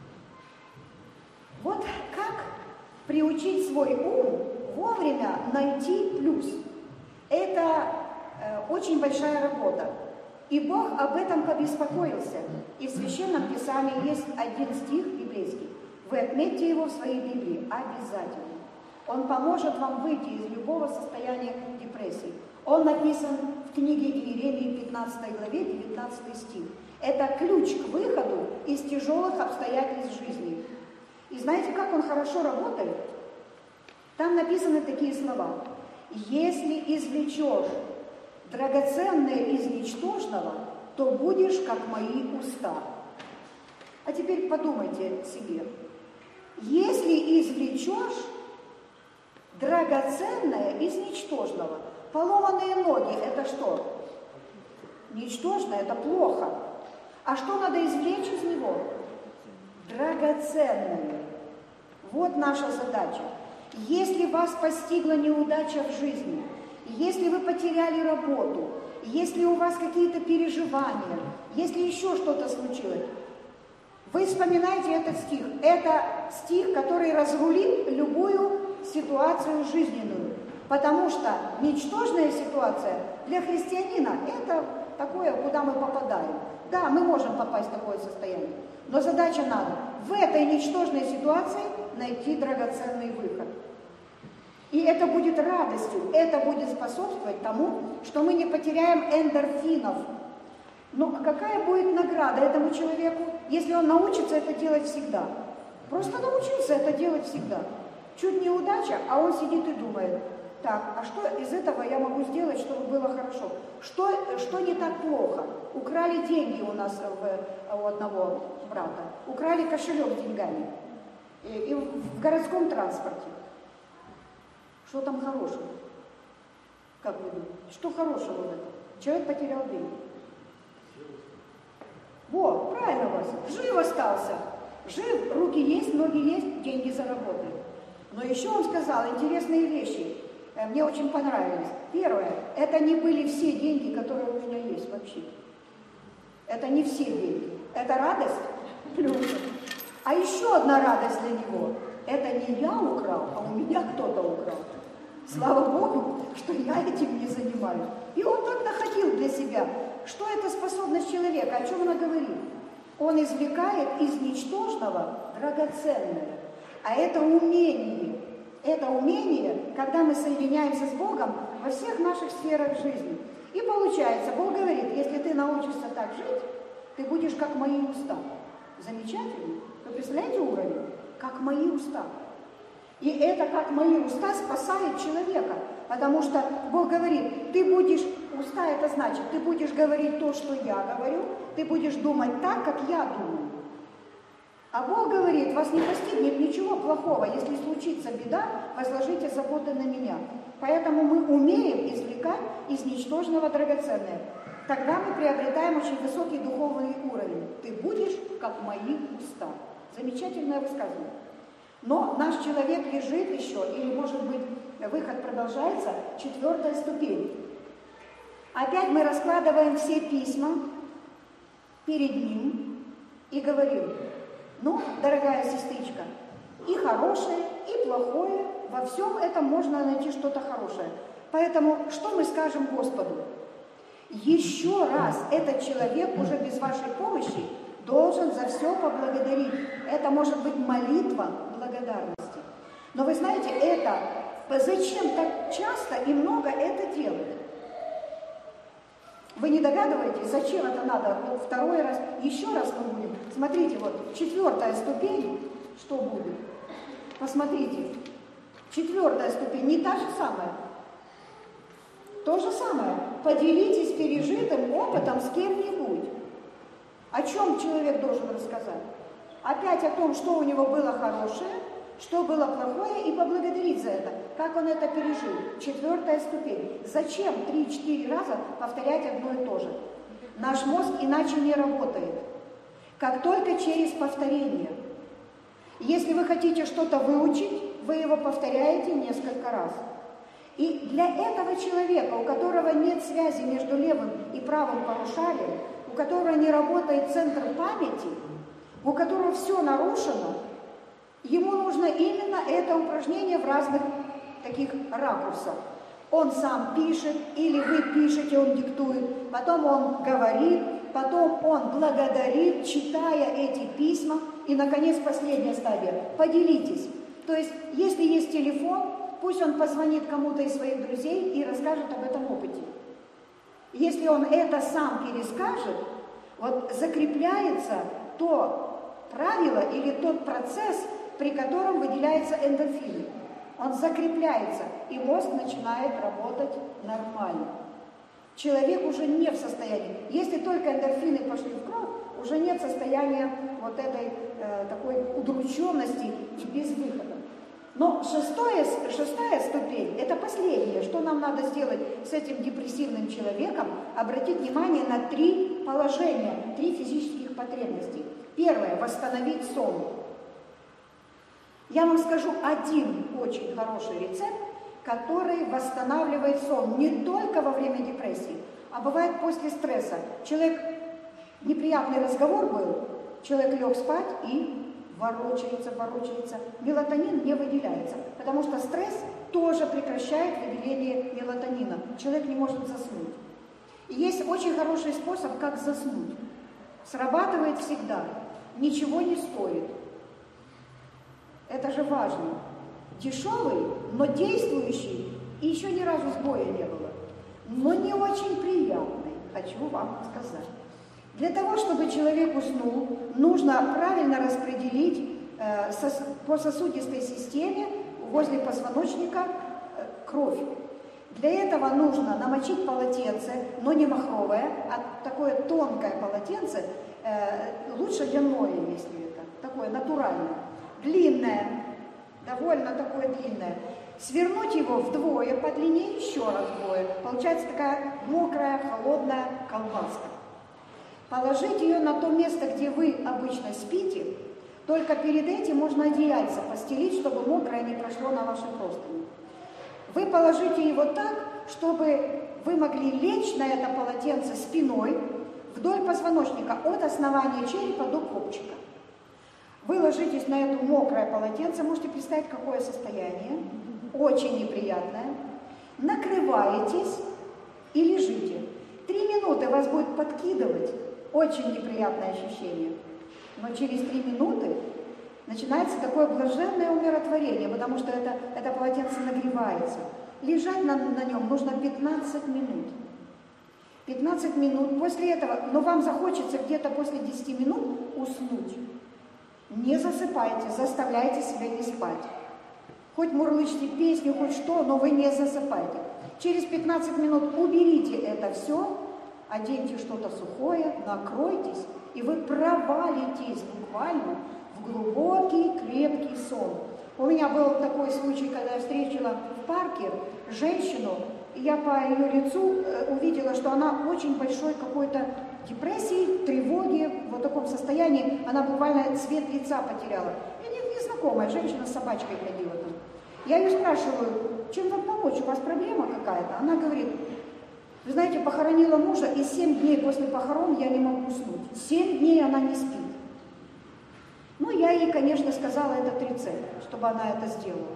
Вот как приучить свой ум вовремя найти плюс. Это э, очень большая работа. И Бог об этом побеспокоился. И в Священном Писании есть один стих библейский. Вы отметьте его в своей Библии обязательно. Он поможет вам выйти из любого состояния депрессии. Он написан в книге Иеремии пятнадцатой главе, девятнадцатый стих. Это ключ к выходу из тяжелых обстоятельств жизни. И знаете, как он хорошо работает? Там написаны такие слова. Если извлечешь драгоценное из ничтожного, то будешь как мои уста. А теперь подумайте себе. Если извлечешь драгоценное из ничтожного, поломанные ноги – это что? Ничтожное – это плохо. А что надо извлечь из него? Драгоценное. Вот наша задача. Если вас постигла неудача в жизни, если вы потеряли работу, если у вас какие-то переживания, если еще что-то случилось, вы вспоминаете этот стих. Это стих, который разрулит любую ситуацию жизненную. Потому что ничтожная ситуация для христианина – это такое, куда мы попадаем. Да, мы можем попасть в такое состояние. Но задача надо в этой ничтожной ситуации найти драгоценный выход. И это будет радостью, это будет способствовать тому, что мы не потеряем эндорфинов. Но какая будет награда этому человеку, если он научится это делать всегда? Просто научился это делать всегда. Чуть неудача, а он сидит и думает, так, а что из этого я могу сделать, чтобы было хорошо? Что, что не так плохо? Украли деньги у нас в, у одного брата, украли кошелек с деньгами и, и в городском транспорте. Что там хорошего? Как вы думаете? Что хорошего в этом? Человек потерял деньги. Вот, правильно, Вася. Жив остался. Жив, руки есть, ноги есть, деньги заработали. Но еще он сказал интересные вещи. Мне очень понравились. Первое, это не были все деньги, которые у меня есть вообще. Это не все деньги. Это радость плюс. А еще одна радость для него. Это не я украл, а у меня кто-то украл. Слава Богу, что я этим не занимаюсь. И он так находил для себя, что это способность человека, о чем она говорит. Он извлекает из ничтожного драгоценное. А это умение. Это умение, когда мы соединяемся с Богом во всех наших сферах жизни. И получается, Бог говорит, если ты научишься так жить, ты будешь как мои уста. Замечательно. Вы представляете уровень? Как мои уста. И это, как мои уста, спасает человека. Потому что Бог говорит, ты будешь, уста это значит, ты будешь говорить то, что я говорю, ты будешь думать так, как я думаю. А Бог говорит, вас не постигнет ничего плохого. Если случится беда, возложите заботы на меня. Поэтому мы умеем извлекать из ничтожного драгоценное. Тогда мы приобретаем очень высокий духовный уровень. Ты будешь, как мои уста. Замечательное высказывание. Но наш человек лежит еще, или, может быть, выход продолжается, четвертая ступень. Опять мы раскладываем все письма перед ним и говорим, ну, дорогая сестричка, и хорошее, и плохое, во всем этом можно найти что-то хорошее. Поэтому что мы скажем Господу? Еще раз этот человек уже без вашей помощи должен за все поблагодарить. Это может быть молитва благодарности. Но вы знаете, это зачем так часто и много это делать? Вы не догадываетесь, зачем это надо? Вот второй раз, еще раз мы будем. Смотрите, вот четвертая ступень, что будет? Посмотрите. Четвертая ступень не та же самая. То же самое. Поделитесь пережитым опытом с кем-нибудь. О чем человек должен рассказать? Опять о том, что у него было хорошее, что было плохое, и поблагодарить за это. Как он это пережил? Четвертая ступень. Зачем три-четыре раза повторять одно и то же? Наш мозг иначе не работает. Как только через повторение. Если вы хотите что-то выучить, вы его повторяете несколько раз. И для этого человека, у которого нет связи между левым и правым полушарием, у которого не работает центр памяти, у которого все нарушено, ему нужно именно это упражнение в разных таких ракурсах. Он сам пишет, или вы пишете, он диктует, потом он говорит, потом он благодарит, читая эти письма, и, наконец, последняя стадия. Поделитесь. То есть, если есть телефон, пусть он позвонит кому-то из своих друзей и расскажет об этом опыте. Если он это сам перескажет, вот закрепляется то правило или тот процесс, при котором выделяются эндорфины. Он закрепляется, и мозг начинает работать нормально. Человек уже не в состоянии. Если только эндорфины пошли в кровь, уже нет состояния вот этой э, такой удрученности и безвыхода. Но шестое, шестая ступень, это последнее, что нам надо сделать с этим депрессивным человеком, обратить внимание на три положения, три физических потребности. Первое – восстановить сон. Я вам скажу один очень хороший рецепт, который восстанавливает сон не только во время депрессии, а бывает после стресса. Человек, неприятный разговор был, человек лег спать и ворочается, ворочается. Мелатонин не выделяется, потому что стресс тоже прекращает выделение мелатонина. Человек не может заснуть. И есть очень хороший способ, как заснуть. Срабатывает всегда. Ничего не стоит. Это же важно. Дешевый, но действующий, и еще ни разу сбоя не было. Но не очень приятный, хочу вам сказать. Для того, чтобы человек уснул, нужно правильно распределить э, сос, по сосудистой системе возле позвоночника э, кровь. Для этого нужно намочить полотенце, но не махровое, а такое тонкое полотенце, э, лучше льняное, если это, такое натуральное, длинное, довольно такое длинное. Свернуть его вдвое, по длине еще раз вдвое. Получается такая мокрая, холодная колбаска. Положить ее на то место, где вы обычно спите, только перед этим можно одеяльце постелить, чтобы мокрое не прошло на ваши простыни. Вы положите его так, чтобы вы могли лечь на это полотенце спиной вдоль позвоночника от основания черепа до копчика. Вы ложитесь на это мокрое полотенце, можете представить, какое состояние, очень неприятное. Накрываетесь и лежите. Три минуты вас будет подкидывать, очень неприятное ощущение. Но через три минуты начинается такое блаженное умиротворение, потому что это, это полотенце нагревается. Лежать на, на нем нужно пятнадцать минут. пятнадцать минут. После этого, но вам захочется где-то после десяти минут уснуть. Не засыпайте, заставляйте себя не спать. Хоть мурлычьте песню, хоть что, но вы не засыпайте. Через пятнадцать минут уберите это все, оденьте что-то сухое, накройтесь, и вы провалитесь буквально в глубокий, крепкий сон. У меня был такой случай, когда я встретила в парке женщину, и я по ее лицу увидела, что она очень большой какой-то депрессии, тревоги, в вот таком состоянии, она буквально цвет лица потеряла. И незнакомая женщина с собачкой ходила там. Я ее спрашиваю, чем вам помочь, у вас проблема какая-то? Она говорит, вы знаете, похоронила мужа, и семь дней после похорон я не могу уснуть. Семь дней она не спит. Ну, я ей, конечно, сказала этот рецепт, чтобы она это сделала.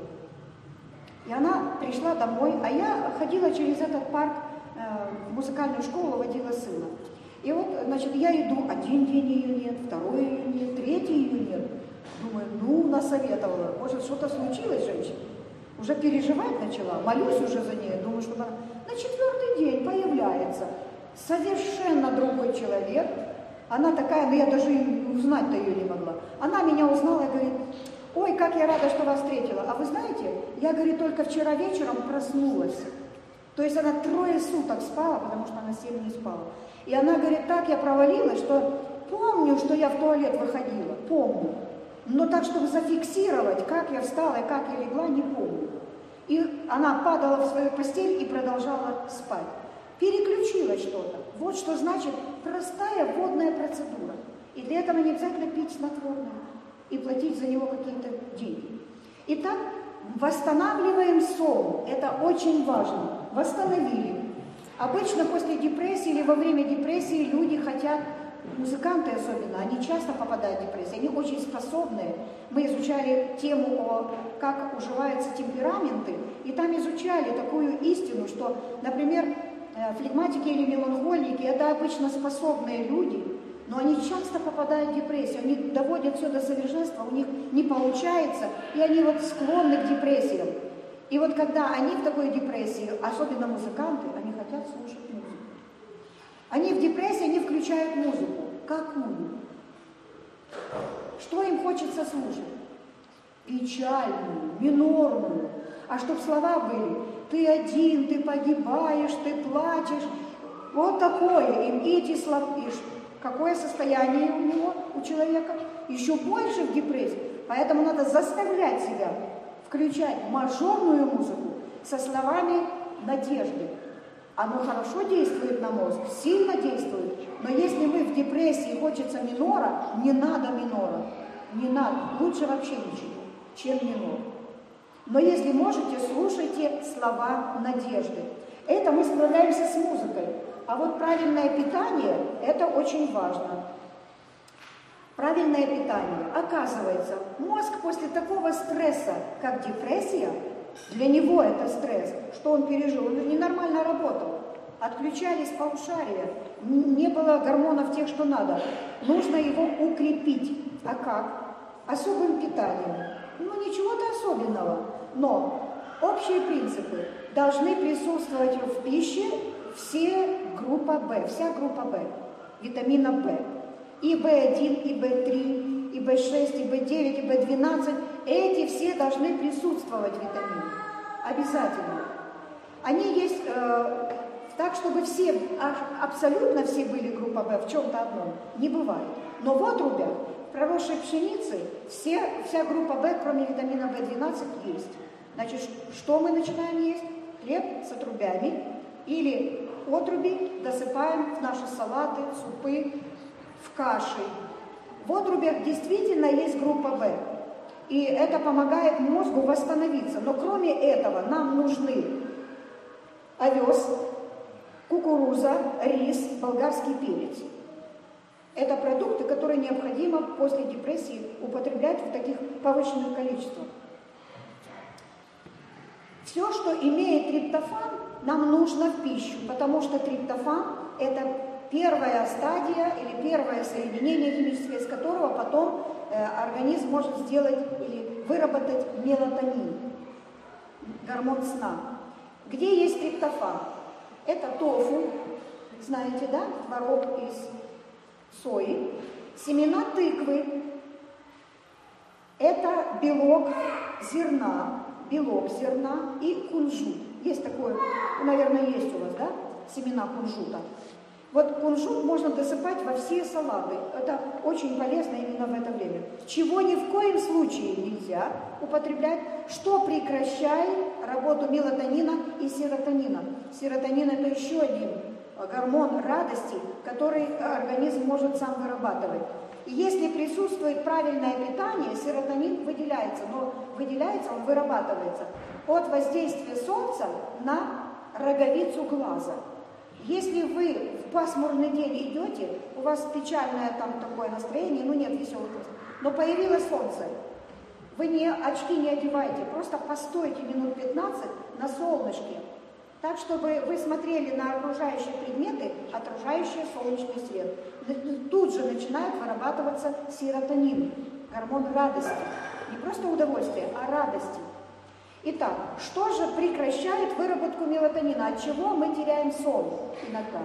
И она пришла домой, а я ходила через этот парк э, в музыкальную школу, водила сына. И вот, значит, я иду, один день ее нет, второй ее нет, третий ее нет. Думаю, ну, насоветовала, может, что-то случилось, женщина? Уже переживать начала, молюсь уже за нее, думаю, что она на четвертый день появляется. совершенно другой человек. Она такая, ну я даже узнать-то ее не могла. Она меня узнала и говорит: ой, как я рада, что вас встретила. А вы знаете, я, говорит, только вчера вечером проснулась. То есть она трое суток спала, потому что она семь не спала. И она говорит: так я провалилась, что помню, что я в туалет выходила, помню. Но так, чтобы зафиксировать, как я встала и как я легла, не помню. И она падала в свою постель и продолжала спать. Переключила что-то. Вот что значит простая водная процедура. И для этого не обязательно пить снотворное и платить за него какие-то деньги. Итак, восстанавливаем сон. Это очень важно. Восстановили. Обычно после депрессии или во время депрессии люди хотят, музыканты особенно, они часто попадают в депрессию, они очень способные. Мы изучали тему о как уживаются темпераменты, и там изучали такую истину, что, например, флегматики или меланхолики – это обычно способные люди, но они часто попадают в депрессию, они доводят все до совершенства, у них не получается, и они вот склонны к депрессиям. И вот когда они в такой депрессии, особенно музыканты, они хотят слушать музыку. Они в депрессии, они включают музыку. Какую? Что им хочется слушать? Печальную, минорную. А чтоб слова были: ты один, ты погибаешь, ты плачешь. Вот такое. И эти слова. И какое состояние у него, у человека? Еще больше в депрессии. Поэтому надо заставлять себя включать мажорную музыку со словами надежды. Оно хорошо действует на мозг, сильно действует. Но если мы в депрессии, хочется минора, не надо минора. Не надо. Лучше вообще ничего, чем минор. Но если можете, слушайте слова надежды. Это мы справляемся с музыкой. А вот правильное питание – это очень важно. Правильное питание. Оказывается, мозг после такого стресса, как депрессия, для него это стресс, что он пережил, он ненормально работал. Отключались полушария, не было гормонов тех, что надо. Нужно его укрепить. А как? Особым питанием. Ну, ничего-то особенного. Но общие принципы. Должны присутствовать в пище все группа В, вся группа В, витамина В. И В один, и В три, и В шесть, и В девять, и В двенадцать. Эти все должны присутствовать витамины. Обязательно. Они есть э, так, чтобы все, абсолютно все были группа В в чем-то одном. Не бывает. Но в отрубях, в проросшей пшенице, все, вся группа В, кроме витамина В двенадцать, есть. Значит, что мы начинаем есть? Хлеб с отрубями или отруби досыпаем в наши салаты, супы, в каши. В отрубях действительно есть группа В. И это помогает мозгу восстановиться. Но кроме этого нам нужны овес, кукуруза, рис, болгарский перец. Это продукты, которые необходимо после депрессии употреблять в таких повышенных количествах. Все, что имеет триптофан, нам нужно в пищу, потому что триптофан – это первая стадия или первое соединение химическое, из которого потом э, организм может сделать или выработать мелатонин, гормон сна. Где есть триптофан? Это тофу, знаете, да, творог из сои, семена тыквы, это белок зерна, белок зерна и кунжут. Есть такое, наверное, есть у вас, да, семена кунжута. Вот кунжут можно досыпать во все салаты. Это очень полезно именно в это время. Чего ни в коем случае нельзя употреблять, что прекращает работу мелатонина и серотонина. Серотонин – это еще один гормон радости, который организм может сам вырабатывать. И если присутствует правильное питание, серотонин выделяется, но выделяется, он вырабатывается от воздействия солнца на роговицу глаза. Если вы в пасмурный день идете, у вас печальное там такое настроение, ну нет веселых настроений, но появилось солнце, вы не очки не одевайте, просто постойте минут пятнадцать на солнышке, так, чтобы вы смотрели на окружающие предметы, отражающие солнечный свет. Тут же начинает вырабатываться серотонин, гормон радости. Не просто удовольствия, а радости. Итак, что же прекращает выработку мелатонина? От чего мы теряем сон иногда?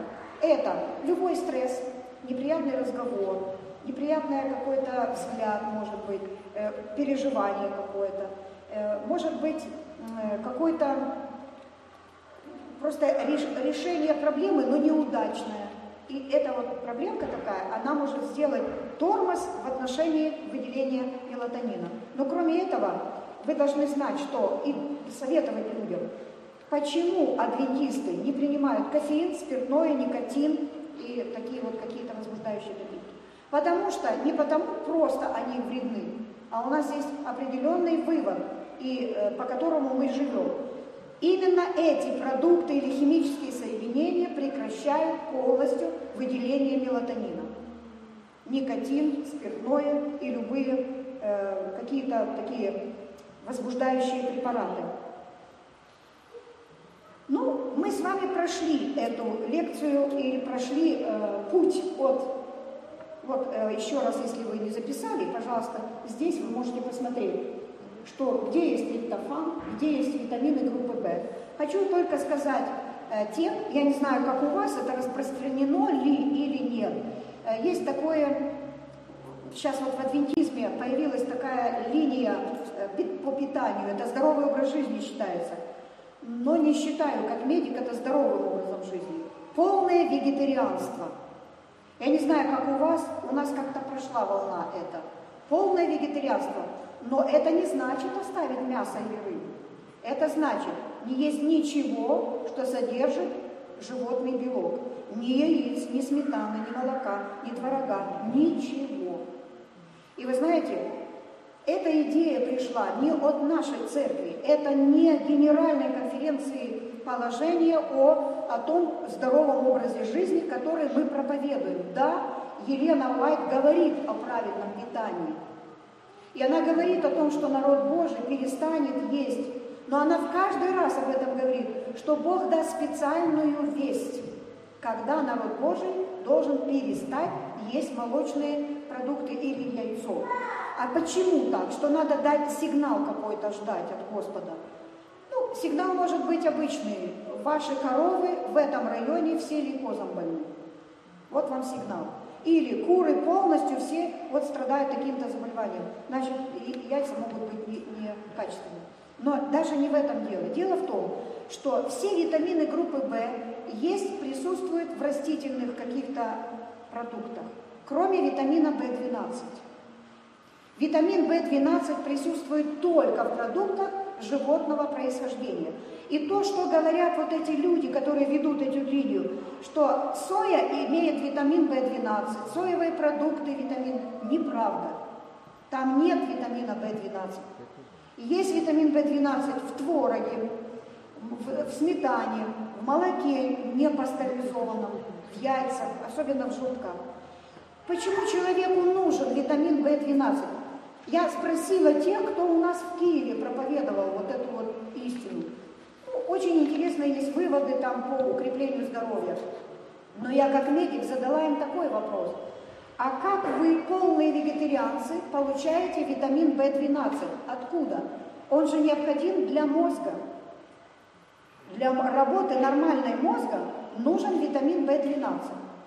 это любой стресс, неприятный разговор, неприятный какой-то взгляд, может быть, э, переживание какое-то, э, может быть, э, какое-то просто реш, решение проблемы, но неудачное. И эта вот проблемка такая, она может сделать тормоз в отношении выделения мелатонина. Но кроме этого, вы должны знать, что и советовать людям, почему адвентисты не принимают кофеин, спиртное, никотин и такие вот какие-то возбуждающие напитки. Потому что, не потому просто они вредны, а у нас есть определенный вывод, и, э, по которому мы живем. Именно эти продукты или химические соединения прекращают полностью выделение мелатонина. Никотин, спиртное и любые э, какие-то такие возбуждающие препараты. Ну, мы с вами прошли эту лекцию и прошли э, путь от... Вот э, еще раз, если вы не записали, пожалуйста, здесь вы можете посмотреть, что где есть триптофан, где есть витамины группы В. Хочу только сказать э, тем, я не знаю, как у вас, это распространено ли или нет. Э, есть такое, сейчас вот в адвентизме появилась такая линия э, по питанию, это здоровый образ жизни считается. Но не считаю, как медик, это здоровым образом жизни. Полное вегетарианство. Я не знаю, как у вас, у нас как-то прошла волна это. Полное вегетарианство. Но это не значит оставить мясо или рыбу. Это значит не есть ничего, что содержит животный белок. Ни яиц, ни сметаны, ни молока, ни творога, ничего. И вы знаете, эта идея пришла не от нашей церкви, это не генеральной конференции положения о, о том здоровом образе жизни, который мы проповедуем. Да, Елена Уайт говорит о правильном питании. И она говорит о том, что народ Божий перестанет есть. Но она в каждый раз об этом говорит, что Бог даст специальную весть, когда народ Божий должен перестать есть молочные продукты или яйцо. А почему так? Что надо дать сигнал какой-то ждать от Господа? Ну, сигнал может быть обычный. Ваши коровы в этом районе все лейкозом больны. Вот вам сигнал. Или куры полностью все вот страдают таким-то заболеванием. Значит, яйца могут быть некачественными. Но даже не в этом дело. Дело в том, что все витамины группы В есть, присутствуют в растительных каких-то продуктах, кроме витамина В двенадцать. Витамин В двенадцать присутствует только в продуктах животного происхождения. И то, что говорят вот эти люди, которые ведут эту линию, что соя имеет витамин В двенадцать, соевые продукты, витамин, неправда. Там нет витамина В двенадцать. Есть витамин В двенадцать в твороге, в, в сметане, в молоке непастеризованном, в яйцах, особенно в желтках. Почему человеку нужен витамин В двенадцать? Я спросила тех, кто у нас в Киеве проповедовал вот эту вот истину. Ну, очень интересно, есть выводы там по укреплению здоровья. Но я как медик задала им такой вопрос. А как вы, полные вегетарианцы, получаете витамин В двенадцать? Откуда? Он же необходим для мозга. Для работы нормальной мозга нужен витамин В двенадцать.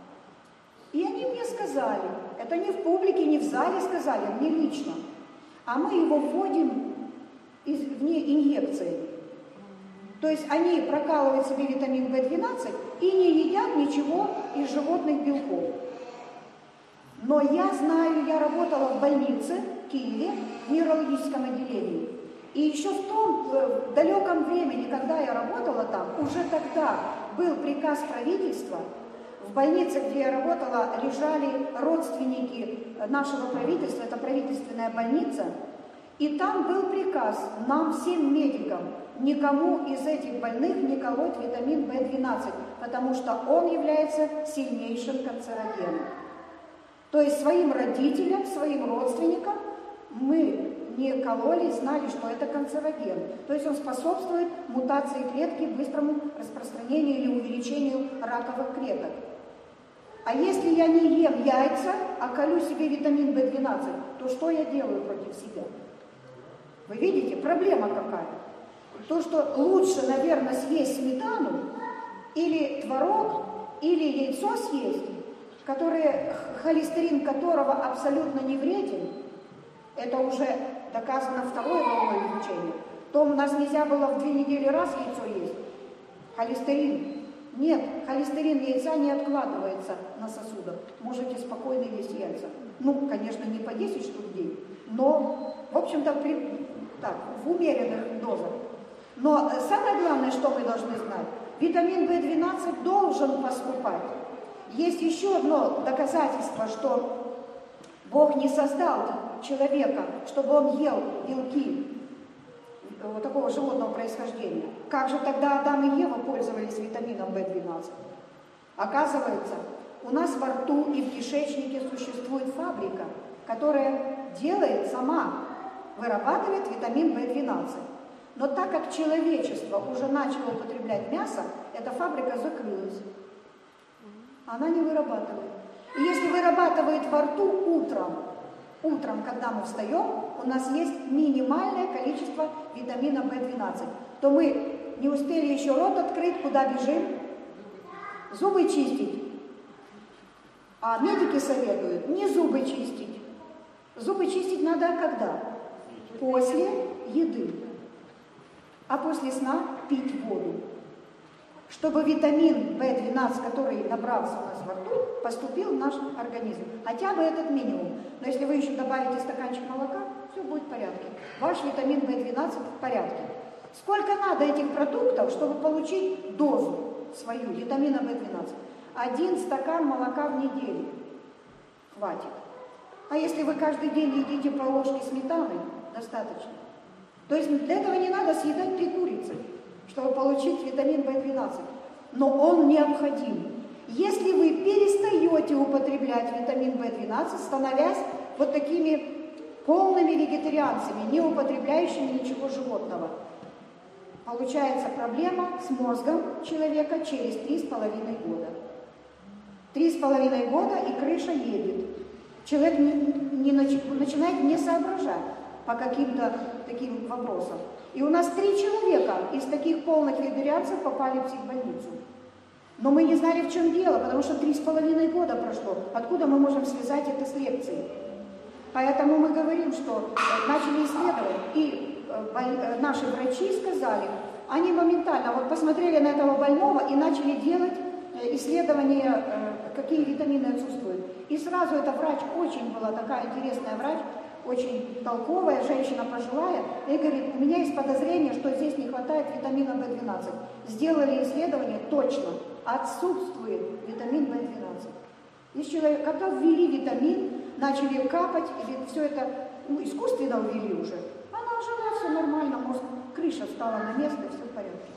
И они мне сказали, это не в публике, не в зале сказали, мне лично, а мы его вводим из, вне инъекции. То есть они прокалывают себе витамин В двенадцать и не едят ничего из животных белков. Но я знаю, я работала в больнице в Киеве, в нейрологическом отделении. И еще в том в далеком времени, когда я работала там, уже тогда был приказ правительства. В больнице, где я работала, лежали родственники нашего правительства, это правительственная больница, и там был приказ нам, всем медикам, никому из этих больных не колоть витамин В двенадцать, потому что он является сильнейшим канцерогеном. То есть своим родителям, своим родственникам мы не кололи, знали, что это канцероген. То есть он способствует мутации клетки, быстрому распространению или увеличению раковых клеток. А если я не ем яйца, а колю себе витамин В двенадцать, то что я делаю против себя? Вы видите, проблема какая? То, что лучше, наверное, съесть сметану или творог, или яйцо съесть, которое, холестерин которого абсолютно не вреден, это уже доказано второй волной изучения, то у нас нельзя было в две недели раз яйцо есть. Холестерин. Нет, холестерин яйца не откладывается на сосудах. Можете спокойно есть яйца. Ну, конечно, не по десять штук в день, но, в общем-то, при, так, в умеренных дозах. Но самое главное, что мы должны знать, витамин вэ двенадцать должен поступать. Есть еще одно доказательство, что Бог не создал человека, чтобы он ел белки вот такого животного происхождения. Как же тогда Адам и Ева пользовались витамином вэ двенадцать? Оказывается, у нас во рту и в кишечнике существует фабрика, которая делает сама, вырабатывает витамин вэ двенадцать. Но так как человечество уже начало употреблять мясо, эта фабрика закрылась. Она не вырабатывает. И если вырабатывает во рту утром, утром, когда мы встаем, у нас есть минимальное количество витамина вэ двенадцать, то мы не успели еще рот открыть, куда бежим? Зубы чистить. А медики советуют не зубы чистить. Зубы чистить надо когда? После еды. А после сна пить воду. Чтобы витамин вэ двенадцать, который набрался у нас во рту, поступил в наш организм. Хотя бы этот минимум. Но если вы еще добавите стаканчик молока, все будет в порядке. Ваш витамин вэ двенадцать в порядке. Сколько надо этих продуктов, чтобы получить дозу свою витамина вэ двенадцать? Один стакан молока в неделю. Хватит. А если вы каждый день едите по ложке сметаны, достаточно. То есть для этого не надо съедать три курицы, чтобы получить витамин вэ двенадцать. Но он необходим. Если вы перестаете употреблять витамин вэ двенадцать, становясь вот такими полными вегетарианцами, не употребляющими ничего животного, получается проблема с мозгом человека через три с половиной года. Три с половиной года и крыша едет. Человек не, не начи, начинает не соображать по каким-то таким вопросам. И у нас три человека из таких полных вегетарианцев попали в психбольницу. Но мы не знали, в чем дело, потому что три с половиной года прошло. Откуда мы можем связать это с лекцией? Поэтому мы говорим, что начали исследовать, и наши врачи сказали, они моментально вот посмотрели на этого больного и начали делать исследования, какие витамины отсутствуют. И сразу эта врач, очень была такая интересная врач, очень толковая, женщина пожилая, и говорит, у меня есть подозрение, что здесь не хватает витамина вэ двенадцать. Сделали исследование, точно, отсутствует витамин вэ двенадцать. Если человек, когда ввели витамин, начали капать, или все это ну, искусственно ввели уже, она жила, все нормально, мозг, крыша встала на место, все в порядке.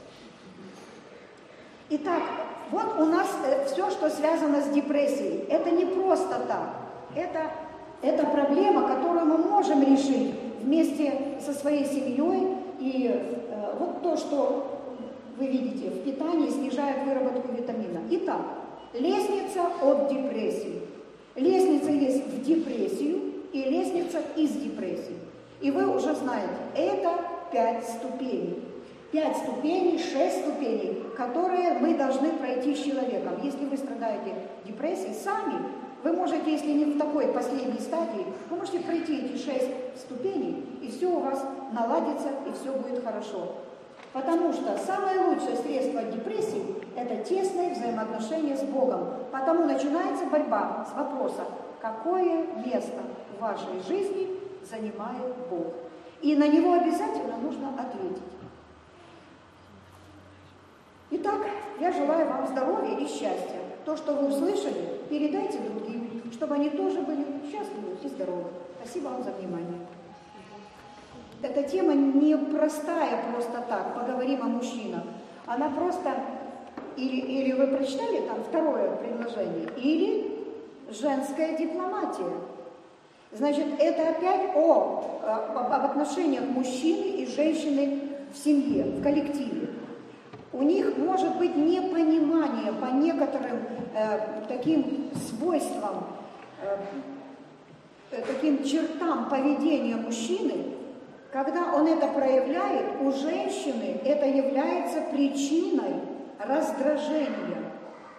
Итак, вот у нас э, все, что связано с депрессией. Это не просто так. Это, это проблема, которую мы можем решить вместе со своей семьей. И э, вот то, что вы видите в питании, снижает выработку витамина. Итак, лестница от депрессии. Лестница есть в депрессию и лестница из депрессии. И вы уже знаете, это пять ступеней. Пять ступеней, шесть ступеней, которые мы должны пройти с человеком. Если вы страдаете депрессией сами, вы можете, если не в такой последней стадии, вы можете пройти эти шесть ступеней, и все у вас наладится, и все будет хорошо. Потому что самое лучшее средство от депрессии – это тесное взаимоотношение с Богом. Потому начинается борьба с вопроса, какое место в вашей жизни занимает Бог. И на него обязательно нужно ответить. Итак, я желаю вам здоровья и счастья. То, что вы услышали, передайте другим, чтобы они тоже были счастливы и здоровы. Спасибо вам за внимание. Эта тема не простая просто так, поговорим о мужчинах. Она просто, или, или вы прочитали там второе предложение, или женская дипломатия. Значит, это опять о, об, об отношениях мужчины и женщины в семье, в коллективе. У них может быть непонимание по некоторым э, таким свойствам, э, таким чертам поведения мужчины. Когда он это проявляет, у женщины это является причиной раздражения.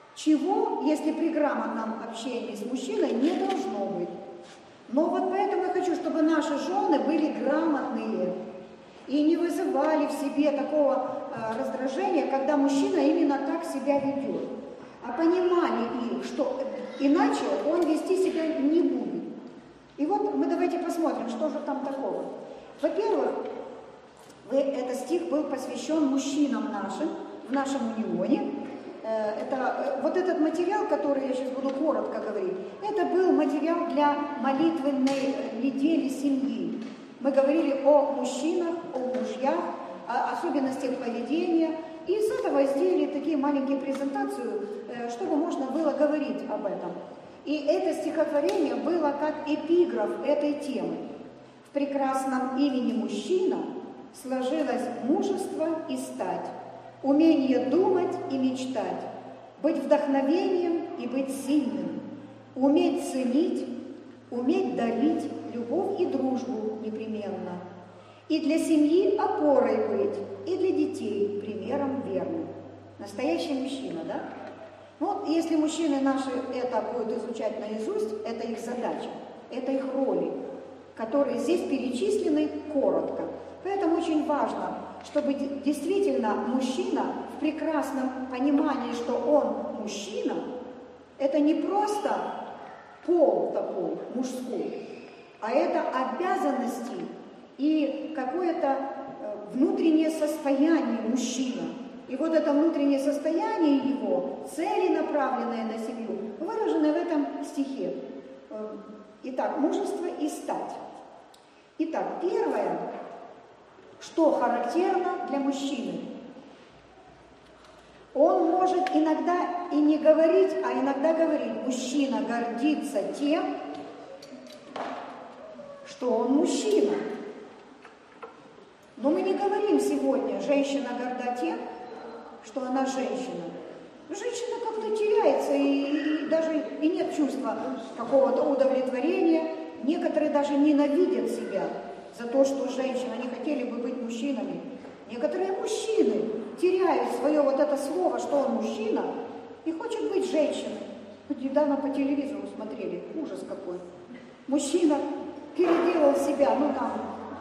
чего, если при грамотном общении с мужчиной, не должно быть. Но вот поэтому я хочу, чтобы наши жены были грамотные и не вызывали в себе такого э, раздражения, когда мужчина именно так себя ведет, а понимали их, что иначе он вести себя не будет. И вот мы давайте посмотрим, что же там такого. Во-первых, этот стих был посвящен мужчинам нашим, в нашем унионе. Это, вот этот материал, который я сейчас буду коротко говорить, это был материал для молитвенной недели семьи. Мы говорили о мужчинах, о мужьях, о особенностях поведения. И с этого сделали такие маленькие презентации, чтобы можно было говорить об этом. И это стихотворение было как эпиграф этой темы. В прекрасном имени мужчина сложилось мужество и стать, умение думать и мечтать, быть вдохновением и быть сильным, уметь ценить, уметь дарить любовь и дружбу непременно, и для семьи опорой быть, и для детей примером верным. Настоящий мужчина, да? Ну, если мужчины наши это будут изучать наизусть, это их задача, это их роли, которые здесь перечислены коротко. Поэтому очень важно, чтобы действительно мужчина в прекрасном понимании, что он мужчина, это не просто пол такой мужской, а это обязанности и какое-то внутреннее состояние мужчины. И вот это внутреннее состояние его, цели, направленные на семью, выражены в этом стихе. Итак, мужество и стать. Итак, первое, что характерно для мужчины. Он может иногда и не говорить, а иногда говорить. Мужчина гордится тем, что он мужчина. Но мы не говорим сегодня, женщина горда тем, что она женщина. Женщина как-то теряется, и, и даже и нет чувства какого-то удовлетворения. Некоторые даже ненавидят себя за то, что женщины, они хотели бы быть мужчинами. Некоторые мужчины теряют свое вот это слово, что он мужчина, и хочет быть женщиной. Вот недавно по телевизору смотрели, ужас какой. Мужчина переделал себя, ну там,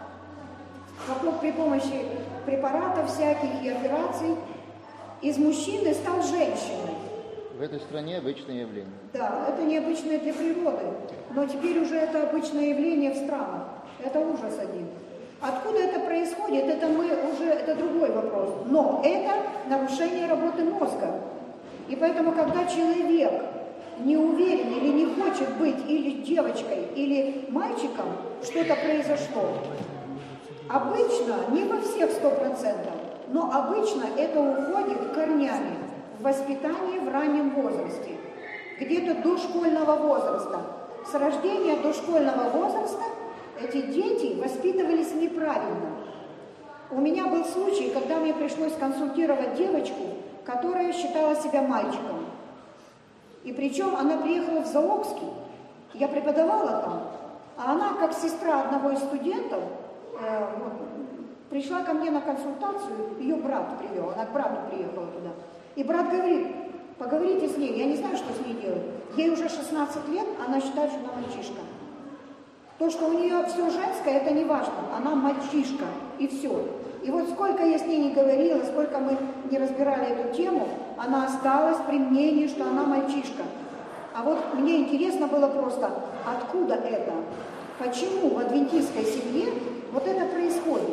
вокруг при помощи препаратов всяких и операций, из мужчины стал женщиной. В этой стране обычное явление. Да, это необычное для природы, но теперь уже это обычное явление в странах. Это ужас один. Откуда это происходит, это мы уже, это другой вопрос. Но это нарушение работы мозга. И поэтому, когда человек не уверен или не хочет быть или девочкой, или мальчиком, что-то произошло. Обычно, не во всех сто процентов, но обычно это уходит корнями в воспитании в раннем возрасте, где-то до школьного возраста. С рождения до школьного возраста эти дети воспитывались неправильно. У меня был случай, когда мне пришлось консультировать девочку, которая считала себя мальчиком. И причем она приехала в Заокский, я преподавала там, а она, как сестра одного из студентов, э, вот, пришла ко мне на консультацию, ее брат привел, она к брату приехала туда. И брат говорит, поговорите с ней, я не знаю, что с ней делать. Ей уже шестнадцать лет, она считает, что она мальчишка. То, что у нее все женское, это не важно, она мальчишка, и все. И вот сколько я с ней не говорила, сколько мы не разбирали эту тему, она осталась при мнении, что она мальчишка. А вот мне интересно было просто, откуда это? Почему в адвентистской семье вот это происходит?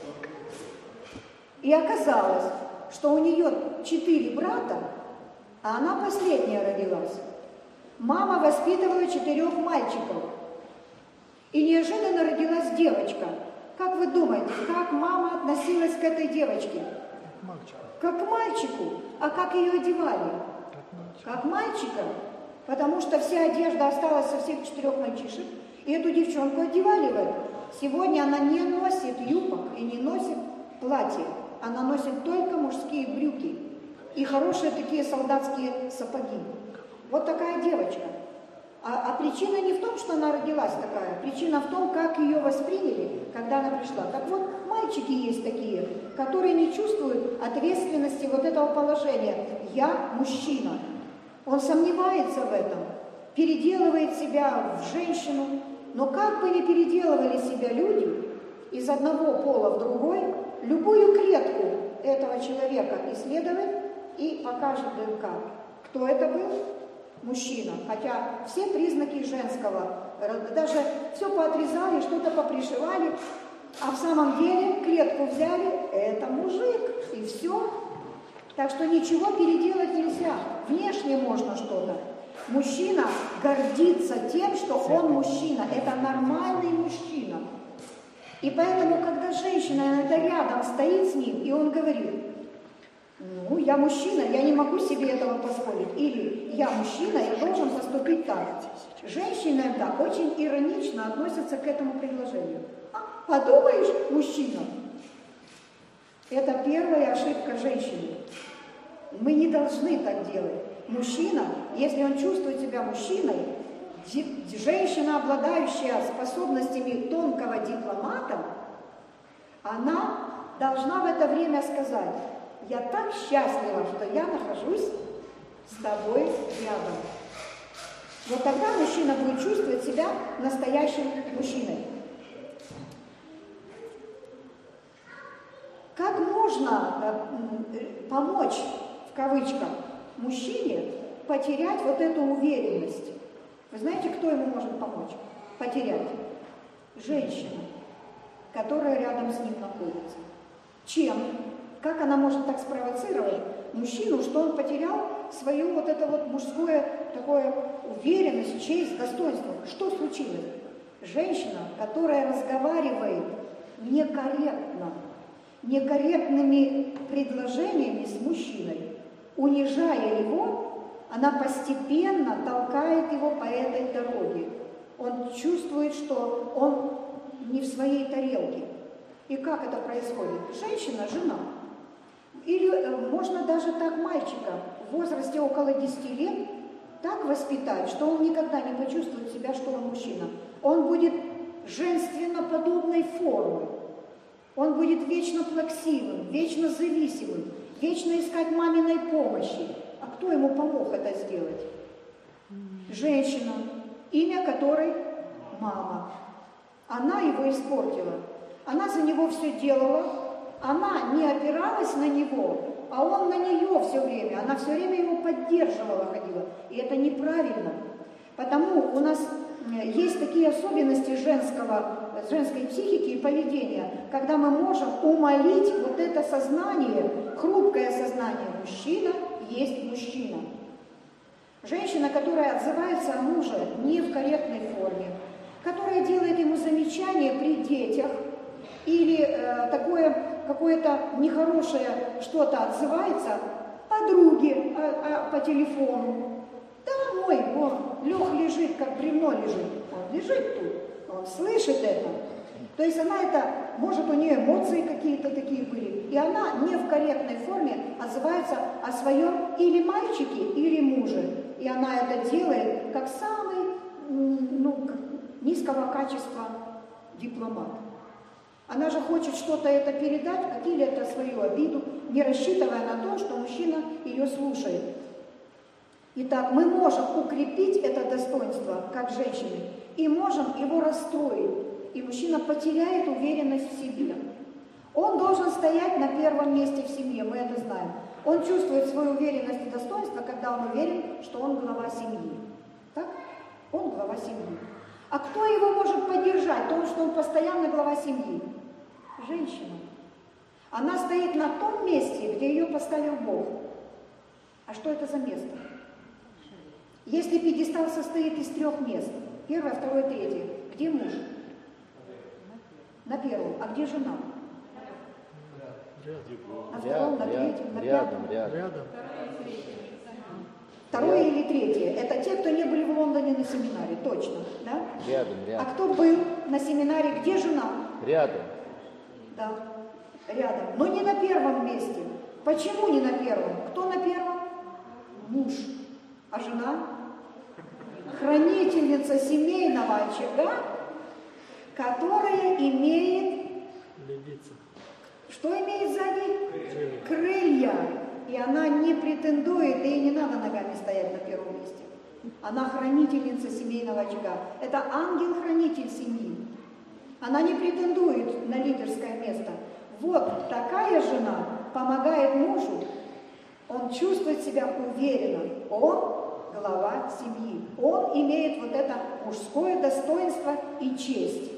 И оказалось, что у нее четыре брата, а она последняя родилась. Мама воспитывала четырех мальчиков. И неожиданно родилась девочка. Как вы думаете, как мама относилась к этой девочке? Как к мальчику. А как ее одевали? Как мальчика. Потому что вся одежда осталась со всех четырех мальчишек. И эту девчонку одевали в это. Сегодня она не носит юбок и не носит платье. Она носит только мужские брюки. И хорошие такие солдатские сапоги. Вот такая девочка. А, а причина не в том, что она родилась такая, причина в том, как ее восприняли, когда она пришла. Так вот, мальчики есть такие, которые не чувствуют ответственности вот этого положения. Я мужчина. Он сомневается в этом, переделывает себя в женщину. Но как бы ни переделывали себя люди из одного пола в другой, любую клетку этого человека исследовать и покажет ДНК. Кто это был? Мужчина. Хотя все признаки женского, даже все поотрезали, что-то попришивали, а в самом деле клетку взяли, это мужик, и все. Так что ничего переделать нельзя. Внешне можно что-то. Мужчина гордится тем, что он мужчина. Это нормальный мужчина. И поэтому, когда женщина иногда рядом стоит с ним, и он говорит: ну, я мужчина, я не могу себе этого позволить. Или я мужчина, я должен поступить так. Женщины иногда очень иронично относятся к этому предложению. А, подумаешь, мужчина. Это первая ошибка женщины. Мы не должны так делать. Мужчина, если он чувствует себя мужчиной, женщина, обладающая способностями тонкого дипломата, она должна в это время сказать: я так счастлива, что я нахожусь с тобой рядом. Вот тогда мужчина будет чувствовать себя настоящим мужчиной. Как можно помочь, в кавычках, мужчине потерять вот эту уверенность? Вы знаете, кто ему может помочь потерять? Женщина, которая рядом с ним находится. Чем? Как она может так спровоцировать мужчину, что он потерял свою вот это вот мужское такое уверенность, честь, достоинство? Что случилось? Женщина, которая разговаривает некорректно, некорректными предложениями с мужчиной, унижая его, она постепенно толкает его по этой дороге. Он чувствует, что он не в своей тарелке. И как это происходит? Женщина, жена. Или можно даже так мальчика в возрасте около десяти лет так воспитать, что он никогда не почувствует себя, что он мужчина. Он будет женственно-подобной формы. Он будет вечно плаксивым, вечно зависимым, вечно искать маминой помощи. А кто ему помог это сделать? Женщина, имя которой мама. Она его испортила. Она за него все делала. Она не опиралась на него, а он на нее все время. Она все время его поддерживала, ходила. И это неправильно. Потому у нас есть такие особенности женского, женской психики и поведения, когда мы можем умолить вот это сознание, хрупкое сознание: мужчина есть мужчина. Женщина, которая отзывается о муже не в корректной форме, которая делает ему замечания при детях или э, такое какое-то нехорошее что-то отзывается подруге а, а, по телефону. Да, мой, он Лех лежит, как бревно лежит. Он лежит тут, он слышит это. То есть она это, может, у нее эмоции какие-то такие были, и она не в корректной форме отзывается о своем или мальчике, или муже. И она это делает как самый, ну, низкого качества дипломат. Она же хочет что-то это передать, или это свою обиду, не рассчитывая на то, что мужчина ее слушает. Итак, мы можем укрепить это достоинство, как женщины, и можем его расстроить. И мужчина потеряет уверенность в себе. Он должен стоять на первом месте в семье, мы это знаем. Он чувствует свою уверенность и достоинство, когда он уверен, что он глава семьи. Так? Он глава семьи. А кто его может поддержать? То, что он постоянно глава семьи. Женщина. Она стоит на том месте, где ее поставил Бог. А что это за место? Если пьедестал состоит из трех мест, первое, второе, третье, где муж? На первом. А где жена? На втором, на третьем, на пятом? Рядом, рядом. Второе или третье? Это те, кто не были в Лондоне на семинаре, точно, да? Рядом, рядом. А кто был на семинаре, где жена? Рядом. Да, рядом. Но не на первом месте. Почему не на первом? Кто на первом? Муж. А жена? Хранительница семейного очага, которая имеет... Левица. Что имеет сзади? Крылья. и она не претендует, ей не надо ногами стоять на первом месте. Она хранительница семейного очага. Это ангел-хранитель семьи. Она не претендует на лидерское место. Вот такая жена помогает мужу. Он чувствует себя уверенно. Он глава семьи. Он имеет вот это мужское достоинство и честь.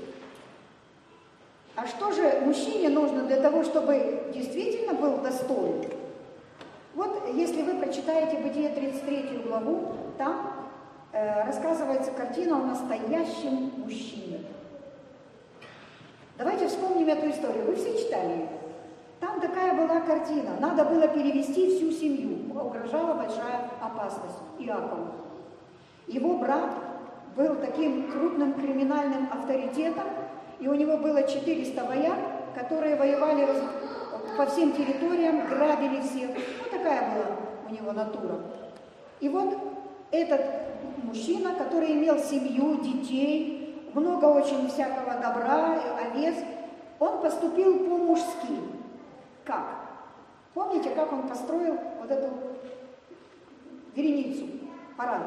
А что же мужчине нужно для того, чтобы действительно был достоин? Вот если вы прочитаете Бытие тридцать третью главу, там э, рассказывается картина о настоящем мужчине. Давайте вспомним эту историю. Вы все читали ее. Там такая была картина. Надо было перевести всю семью. Угрожала большая опасность Иакову. Его брат был таким крупным криминальным авторитетом, и у него было четыреста вояк, которые воевали по всем территориям, грабили всех. Вот такая была у него натура. И вот этот мужчина, который имел семью, детей, много очень всякого добра, овец, он поступил по-мужски. Как? Помните, как он построил вот эту вереницу, парад?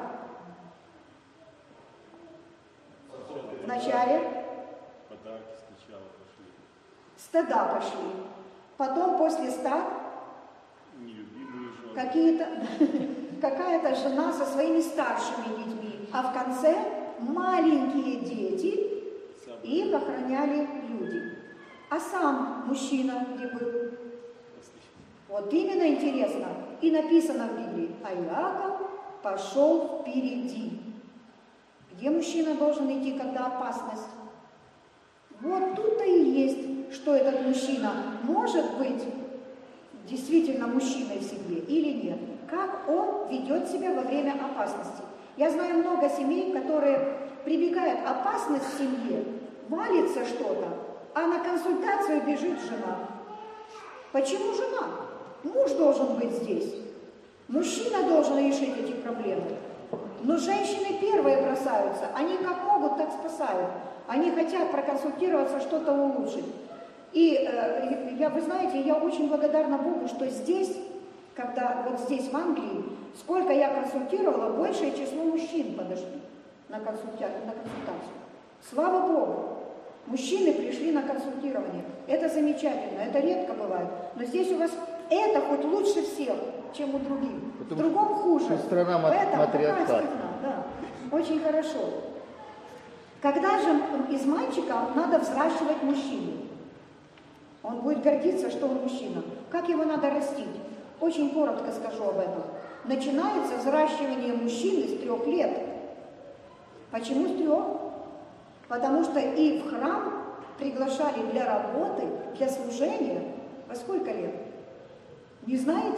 Вначале подарки сначала пошли. Стада пошли. Потом после стад Нелюбимые жены. какие-то, какая-то жена со своими старшими детьми. А в конце маленькие дети, и их охраняли люди. А сам мужчина где был? Вот именно интересно. И написано в Библии, а Иаков пошел впереди. Где мужчина должен идти, когда опасность? Вот тут-то и есть, что этот мужчина может быть действительно мужчиной в семье или нет. Как он ведет себя во время опасности. Я знаю много семей, которые прибегают опасность в семье, валится что-то, а на консультацию бежит жена. Почему жена? Муж должен быть здесь. Мужчина должен решить эти проблемы. Но женщины первые бросаются. Они как могут, так спасают. Они хотят проконсультироваться, что-то улучшить. И э, я, вы знаете, я очень благодарна Богу, что здесь, когда вот здесь в Англии, сколько я консультировала, большее число мужчин подошли на, консульта... на консультацию. Слава Богу! Мужчины пришли на консультирование. Это замечательно, это редко бывает. Но здесь у вас это хоть лучше всех, чем у других. В другом хуже. Страна матриархата. Да, очень хорошо. Когда же из мальчика надо взращивать мужчину? Он будет гордиться, что он мужчина. Как его надо растить? Очень коротко скажу об этом. Начинается взращивание мужчины с трех лет. Почему с трех? Потому что и в храм приглашали для работы, для служения. Во сколько лет? Не знаете?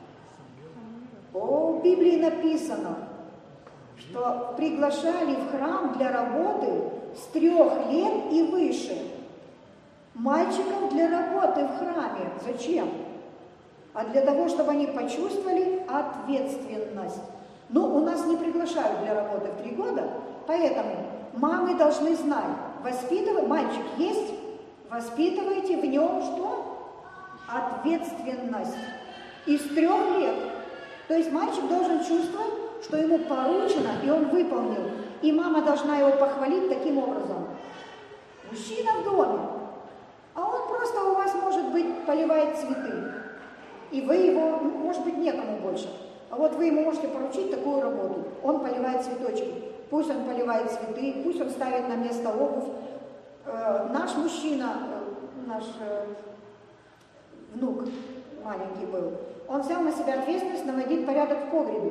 О, в Библии написано, что приглашали в храм для работы с трех лет и выше. Мальчиков для работы в храме. Зачем? А для того, чтобы они почувствовали ответственность. Ну, у нас не приглашают для работы в три года, поэтому мамы должны знать, воспитывать, мальчик есть, воспитывайте в нем что? Ответственность. Из трех лет. То есть мальчик должен чувствовать, что ему поручено, и он выполнил. И мама должна его похвалить таким образом. Мужчина в доме, а он просто у вас, может быть, поливает цветы. И вы его, ну, может быть, некому больше. А вот вы ему можете поручить такую работу. Он поливает цветочки. Пусть он поливает цветы, пусть он ставит на место обувь. Э, наш мужчина, э, наш э, внук маленький был, он взял на себя ответственность наводить порядок в погребе.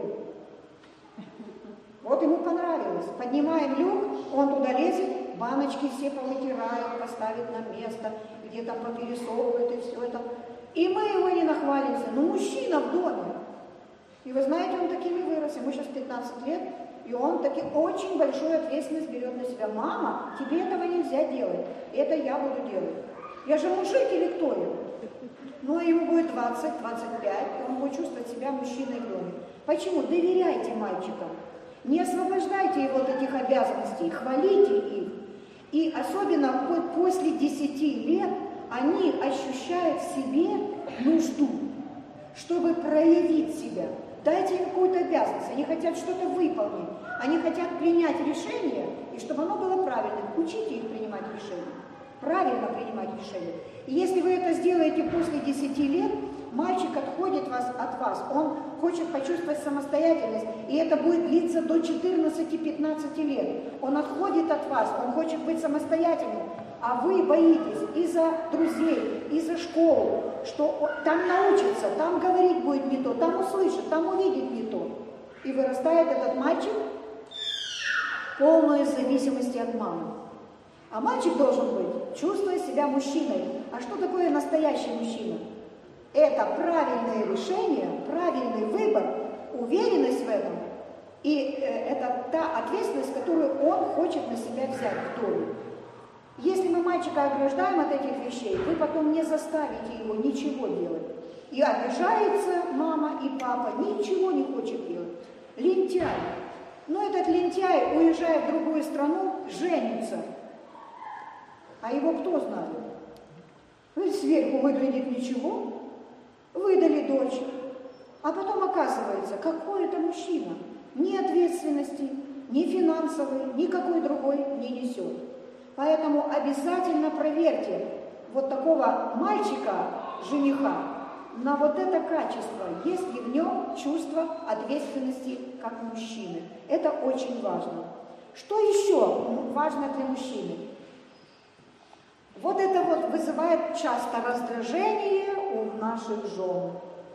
Вот ему понравилось. Поднимаем люк, он туда лезет, баночки все повытирает, поставит на место, где-то попересовывает и все это. И мы его не нахвалимся. Но мужчина в доме. И вы знаете, он такими вырос. Ему сейчас пятнадцать лет. И он таки очень большую ответственность берет на себя. Мама, тебе этого нельзя делать. Это я буду делать. Я же мужик или кто я? Ну, ему будет двадцать, двадцать пять, и он будет чувствовать себя мужчиной в доме. Почему? Доверяйте мальчикам. Не освобождайте его от этих обязанностей, хвалите их. И особенно после десяти лет они ощущают в себе нужду, чтобы проявить себя. Дайте им какую-то обязанность. Они хотят что-то выполнить. Они хотят принять решение, и чтобы оно было правильным. Учите их принимать решения. Правильно принимать решения. И если вы это сделаете после десяти лет, мальчик отходит вас, от вас. Он хочет почувствовать самостоятельность. И это будет длиться до четырнадцати-пятнадцати лет. Он отходит от вас. Он хочет быть самостоятельным. А вы боитесь из-за друзей, из-за школы, что там научится, там говорить будет не то, там услышит, там увидит не то. И вырастает этот мальчик в полной зависимости от мамы. А мальчик должен быть, чувствуя себя мужчиной. А что такое настоящий мужчина? Это правильное решение, правильный выбор, уверенность в этом. И это та ответственность, которую он хочет на себя взять в доме. Если мы мальчика ограждаем от этих вещей, вы потом не заставите его ничего делать. И обижается мама и папа, ничего не хочет делать. Лентяй. Но этот лентяй, уезжая в другую страну, женится. А его кто знает? Ну, сверху выглядит ничего, выдали дочь. А потом оказывается, какой это мужчина. Ни ответственности, ни финансовой, никакой другой не несет. Поэтому обязательно проверьте вот такого мальчика, жениха, на вот это качество, есть ли в нем чувство ответственности как мужчины. Это очень важно. Что еще важно для мужчины? Вот это вот вызывает часто раздражение у наших жен.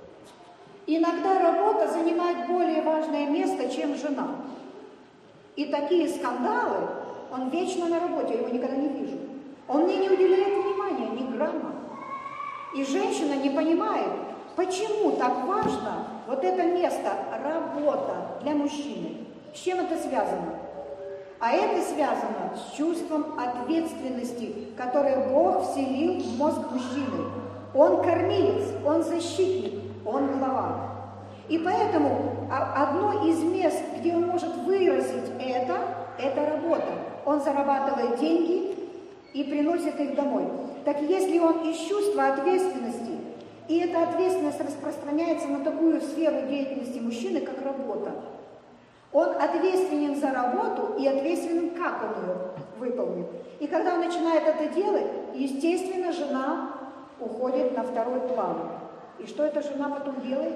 Иногда работа занимает более важное место, чем жена. И такие скандалы, он вечно на работе, я его никогда не вижу. Он мне не уделяет внимания, ни грамма. И женщина не понимает, почему так важно вот это место, работа для мужчины. С чем это связано? А это связано с чувством ответственности, которое Бог вселил в мозг мужчины. Он кормилец, он защитник, он глава. И поэтому одно из мест, где он может выразить это, это работа. Он зарабатывает деньги и приносит их домой. Так если он из чувства ответственности, и эта ответственность распространяется на такую сферу деятельности мужчины, как работа, он ответственен за работу и ответственен, как он ее выполнит. И когда он начинает это делать, естественно, жена уходит на второй план. И что эта жена потом делает?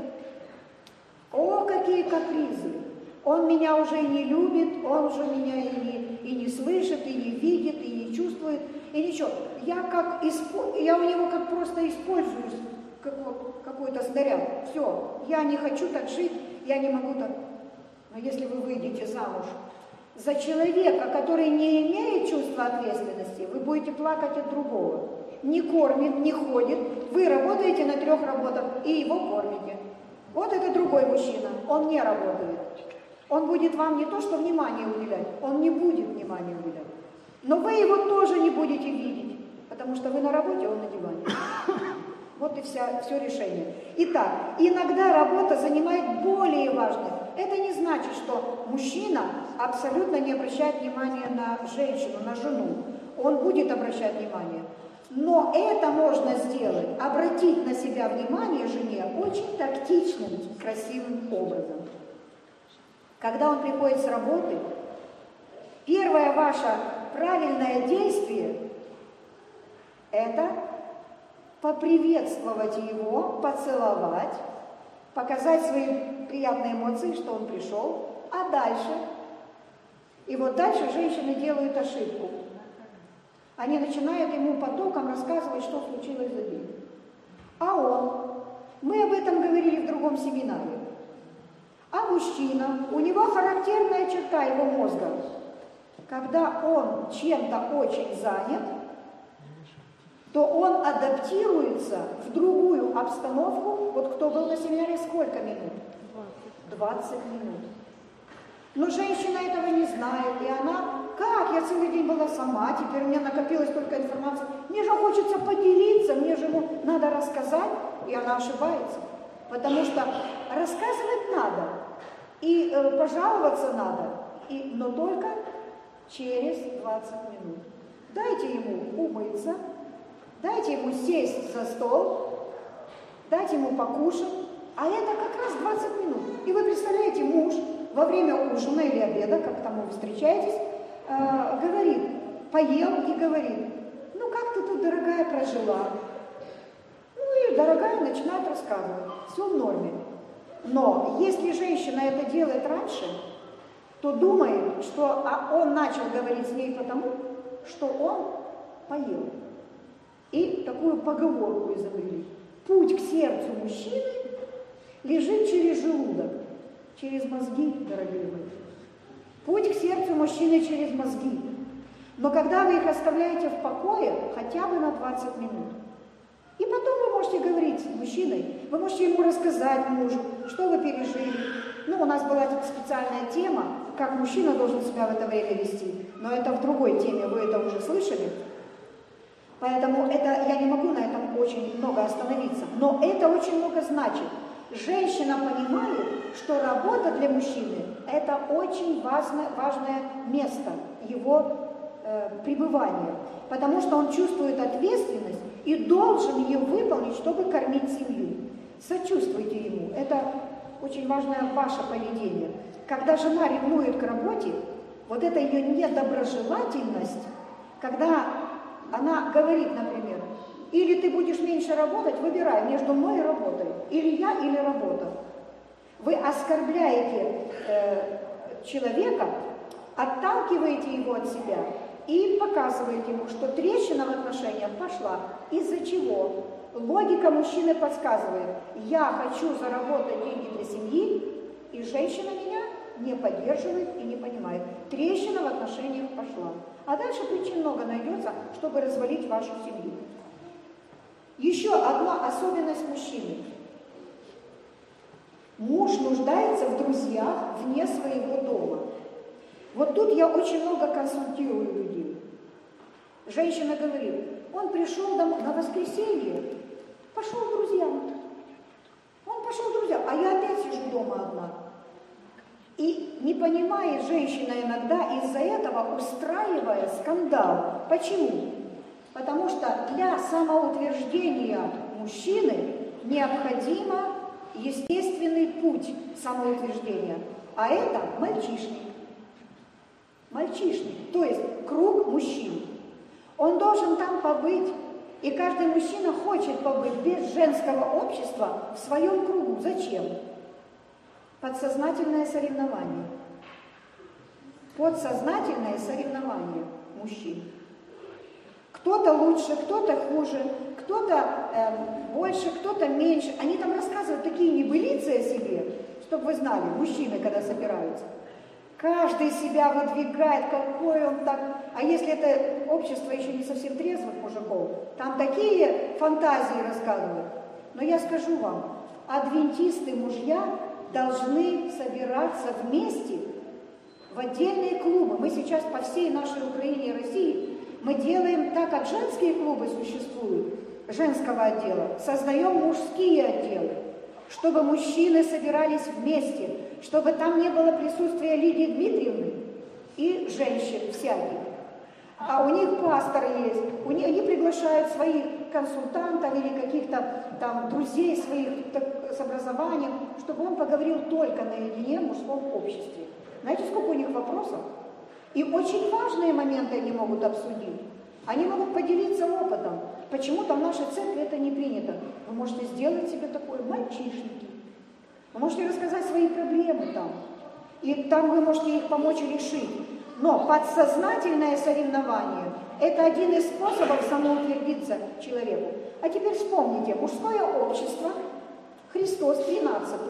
О, какие капризы! Он меня уже не любит, он уже меня и не, и не слышит, и не видит, и не чувствует, и ничего. Я, как испо... я у него как просто используюсь, как вот какой-то снаряд. Все, я не хочу так жить, я не могу так. Но если вы выйдете замуж за человека, который не имеет чувства ответственности, вы будете плакать от другого. Не кормит, не ходит, вы работаете на трех работах и его кормите. Вот это другой мужчина, он не работает. Он будет вам не то, что внимание уделять, он не будет внимания уделять. Но вы его тоже не будете видеть, потому что вы на работе, он на диване. Вот и вся, все решение. Итак, иногда работа занимает более важное. Это не значит, что мужчина абсолютно не обращает внимания на женщину, на жену. Он будет обращать внимание. Но это можно сделать, обратить на себя внимание жене очень тактичным, красивым образом. Когда он приходит с работы, первое ваше правильное действие – это поприветствовать его, поцеловать, показать свои приятные эмоции, что он пришел, а дальше? И вот дальше женщины делают ошибку. Они начинают ему потоком рассказывать, что случилось за день. А он, мы об этом говорили в другом семинаре, а мужчина, у него характерная черта его мозга. Когда он чем-то очень занят, то он адаптируется в другую обстановку. Вот кто был на семинаре, сколько минут? двадцать минут. Но женщина этого не знает, и она, как, я целый день была сама, теперь у меня накопилась только информация, мне же хочется поделиться, мне же ему надо рассказать, и она ошибается. Потому что рассказывать надо, и э, пожаловаться надо, и, но только через двадцать минут. Дайте ему умыться, дайте ему сесть за стол, дайте ему покушать, А это как раз двадцать минут. И вы представляете, муж во время ужина или обеда, как там вы встречаетесь, э, говорит, поел и говорит, ну как ты тут, дорогая, прожила? Ну и дорогая начинает рассказывать, все в норме. Но если женщина это делает раньше, то думает, что а он начал говорить с ней потому, что он поел. И такую поговорку изобрели. Путь к сердцу мужчины лежит через желудок, через мозги, дорогие мои. Путь к сердцу мужчины через мозги. Но когда вы их оставляете в покое, хотя бы на двадцать минут, и потом вы можете говорить с мужчиной, вы можете ему рассказать мужу, что вы пережили. Ну, у нас была специальная тема, как мужчина должен себя в это время вести, но это в другой теме, вы это уже слышали. Поэтому это, я не могу на этом очень много остановиться, но это очень много значит. Женщина понимает, что работа для мужчины – это очень важное, важное место его э, пребывания, потому что он чувствует ответственность и должен ее выполнить, чтобы кормить семью. Сочувствуйте ему, это очень важное ваше поведение. Когда жена ревнует к работе, вот эта ее недоброжелательность, когда она говорит, например, или ты будешь меньше работать, выбирай между мной и работой, или я, или работа. Вы оскорбляете э, человека, отталкиваете его от себя и показываете ему, что трещина в отношениях пошла. Из-за чего? Логика мужчины подсказывает, я хочу заработать деньги для семьи, и женщина меня не поддерживает и не понимает. Трещина в отношениях пошла. А дальше причин много найдется, чтобы развалить вашу семью. Еще одна особенность мужчины. Муж нуждается в друзьях вне своего дома. Вот тут я очень много консультирую людей. Женщина говорит, он пришел домой на воскресенье, пошел к друзьям. Он пошел к друзьям, а я опять сижу дома одна. И не понимает женщина иногда из-за этого, устраивая скандал. Почему? Потому что для самоутверждения мужчины необходимо естественный путь самоутверждения. А это мальчишник. Мальчишник, то есть круг мужчин. Он должен там побыть, и каждый мужчина хочет побыть без женского общества в своем кругу. Зачем? Подсознательное соревнование. Подсознательное соревнование мужчин. Кто-то лучше, кто-то хуже, кто-то э, больше, кто-то меньше. Они там рассказывают такие небылицы о себе, чтобы вы знали, мужчины, когда собираются. Каждый себя выдвигает, какой он так. А если это общество еще не совсем трезвых мужиков, там такие фантазии рассказывают. Но я скажу вам, адвентисты мужья должны собираться вместе в отдельные клубы. Мы сейчас по всей нашей Украине и России мы делаем так, как женские клубы существуют, женского отдела, создаем мужские отделы, чтобы мужчины собирались вместе, чтобы там не было присутствия Лидии Дмитриевны и женщин всяких. А у них пастор есть, у них, они приглашают своих консультантов или каких-то там друзей своих так, с образованием, чтобы он поговорил только наедине в мужском обществе. Знаете, сколько у них вопросов? И очень важные моменты они могут обсудить. Они могут поделиться опытом. Почему-то в нашей церкви это не принято. Вы можете сделать себе такое мальчишники. Вы можете рассказать свои проблемы там. И там вы можете их помочь решить. Но подсознательное соревнование – это один из способов самоутвердиться человеку. А теперь вспомните, мужское общество, Христос тринадцатый.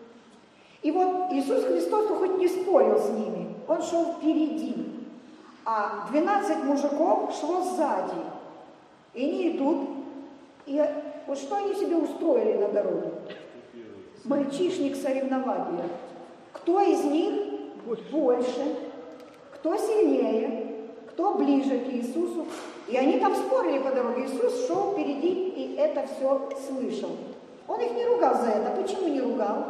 И вот Иисус Христос хоть не спорил с ними, Он шел впереди, а двенадцать мужиков шло сзади. И они идут, и вот что они себе устроили на дороге? Мальчишник соревнования. Кто из них больше, кто сильнее, кто ближе к Иисусу. И они там спорили по дороге. Иисус шел впереди и это все слышал. Он их не ругал за это. Почему не ругал?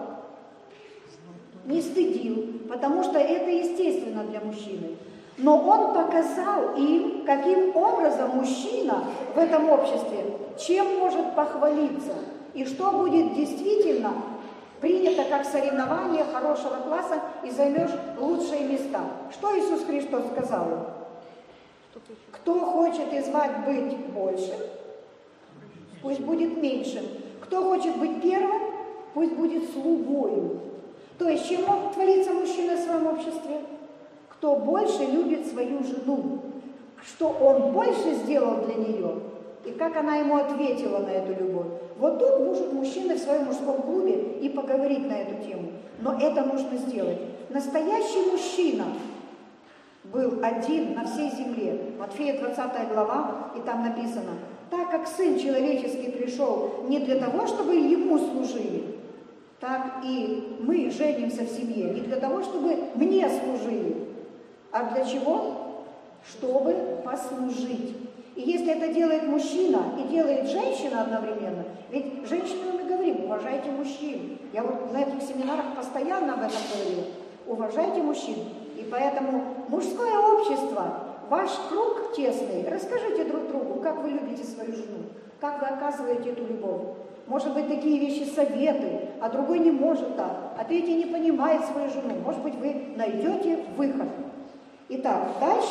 Не стыдил, потому что это естественно для мужчины. Но он показал им, каким образом мужчина в этом обществе, чем может похвалиться, и что будет действительно принято как соревнование хорошего класса и займешь лучшие места. Что Иисус Христос сказал им? Кто хочет из вас быть большим, пусть будет меньшим. Кто хочет быть первым, пусть будет слугою. То есть, чем может твориться мужчина в своем обществе? Кто больше любит свою жену, что он больше сделал для нее, и как она ему ответила на эту любовь. Вот тут может мужчина в своем мужском клубе и поговорить на эту тему. Но это нужно сделать. Настоящий мужчина был один на всей земле. Матфея двадцатая глава, и там написано: так как Сын Человеческий пришел не для того, чтобы Ему служили, так и мы женимся в семье не для того, чтобы мне служили, а для чего? Чтобы послужить. И если это делает мужчина и делает женщина одновременно, ведь женщинам мы говорим: уважайте мужчин. Я вот на этих семинарах постоянно об этом говорю. Уважайте мужчин. И поэтому мужское общество, ваш круг тесный, расскажите друг другу, как вы любите свою жену, как вы оказываете эту любовь. Может быть, такие вещи советы, а другой не может так, а третий не понимает свою жену. Может быть, вы найдете выход. Итак, дальше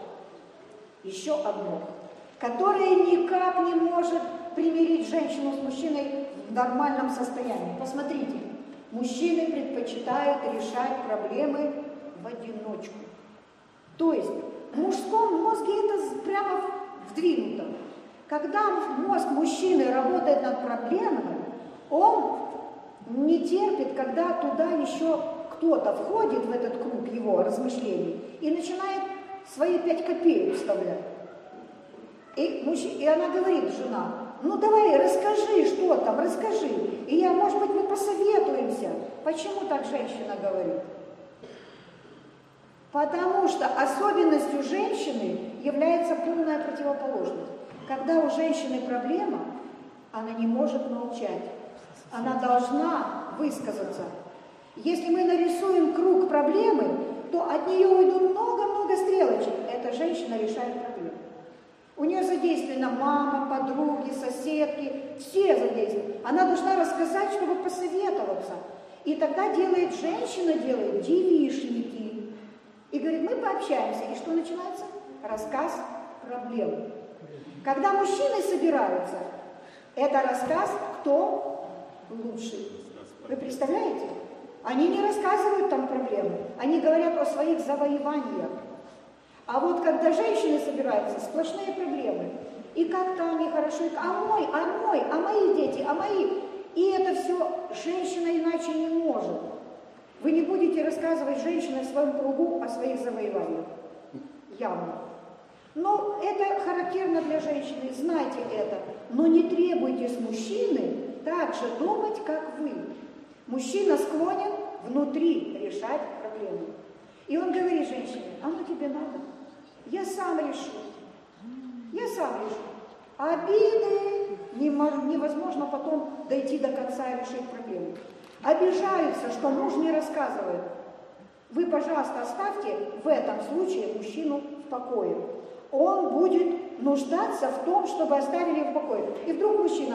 еще одно, которое никак не может примирить женщину с мужчиной в нормальном состоянии. Посмотрите, мужчины предпочитают решать проблемы в одиночку. То есть в мужском мозге это прямо вдвинуто. Когда мозг мужчины работает над проблемами, он не терпит, когда туда еще кто-то входит в этот круг его размышлений и начинает свои пять копеек вставлять. И, мужч... и она говорит, жена: ну давай, расскажи, что там, расскажи. И я, может быть, мы посоветуемся. Почему так женщина говорит? Потому что особенностью женщины является полная противоположность. Когда у женщины проблема, она не может молчать. Она должна высказаться. Если мы нарисуем круг проблемы, то от нее уйдут много-много стрелочек. Эта женщина решает проблему. У нее задействована мама, подруги, соседки, все задействованы. Она должна рассказать, чтобы посоветоваться. И тогда делает женщина, делает девичники. И говорит: мы пообщаемся. И что начинается? Рассказ проблем. Когда мужчины собираются, это рассказ, кто лучший. Вы представляете? Они не рассказывают там проблемы, они говорят о своих завоеваниях. А вот когда женщины собираются, сплошные проблемы. И как-то они хорошо, а мой, а мой, а мои дети, а мои. И это все женщина иначе не может. Вы не будете рассказывать женщине в своем кругу о своих завоеваниях. Явно. Но это характерно для женщины, знайте это. Но не требуйте с мужчины так же думать, как вы. Мужчина склонен внутри решать проблемы. И он говорит женщине: а ну тебе надо? Я сам решу. Я сам решу. Обиды невозможно потом дойти до конца и решить проблему. Обижаются, что муж не рассказывает. Вы, пожалуйста, оставьте в этом случае мужчину в покое. Он будет нуждаться в том, чтобы оставили в покое. И вдруг мужчина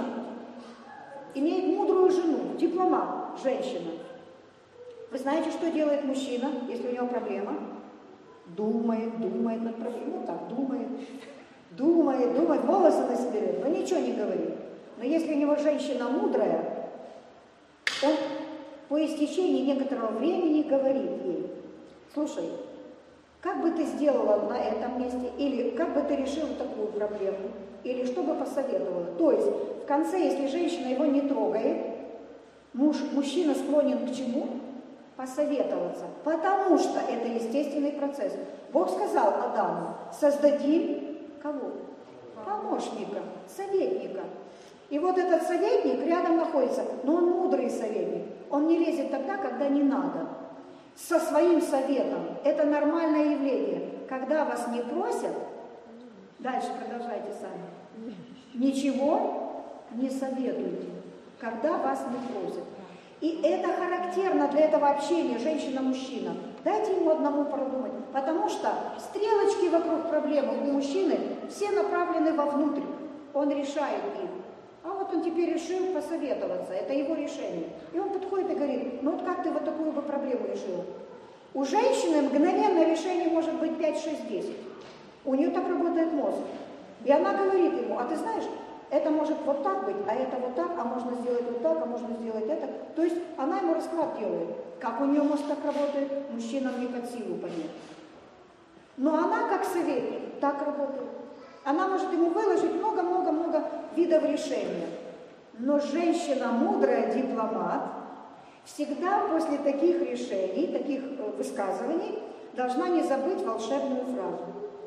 имеет мудрую жену, дипломат, женщина. Вы знаете, что делает мужчина, если у него проблема? Думает, думает над проблемой. Ну так, думает, думает, думает, волосы на себе берет, но ничего не говорит. Но если у него женщина мудрая, он по истечении некоторого времени говорит ей: слушай, как бы ты сделала на этом месте, или как бы ты решила такую проблему, или что бы посоветовала. То есть в конце, если женщина его не трогает, муж, мужчина склонен к чему? Посоветоваться. Потому что это естественный процесс. Бог сказал Адаму: создадим кого? Помощника, советника. И вот этот советник рядом находится, но он мудрый советник. Он не лезет тогда, когда не надо. Со своим советом. Это нормальное явление. Когда вас не просят, дальше продолжайте сами, ничего не советуйте, когда вас не просят. И это характерно для этого общения женщина-мужчина. Дайте ему одному продумать, потому что стрелочки вокруг проблемы у мужчины все направлены вовнутрь. Он решает их. А вот Вот он теперь решил посоветоваться, это его решение. И он подходит и говорит, ну вот как ты вот такую бы проблему решил? У женщины мгновенно решение может быть пять, шесть, десять. У нее так работает мозг. И она говорит ему, а ты знаешь, это может вот так быть, а это вот так, а можно сделать вот так, а можно сделать это. То есть она ему расклад делает. Как у нее мозг так работает, мужчинам не под силу понять. Но она, как советник, так работает. Она может ему выложить много-много-много видов решения. Но женщина мудрая, дипломат, всегда после таких решений, таких высказываний, должна не забыть волшебную фразу.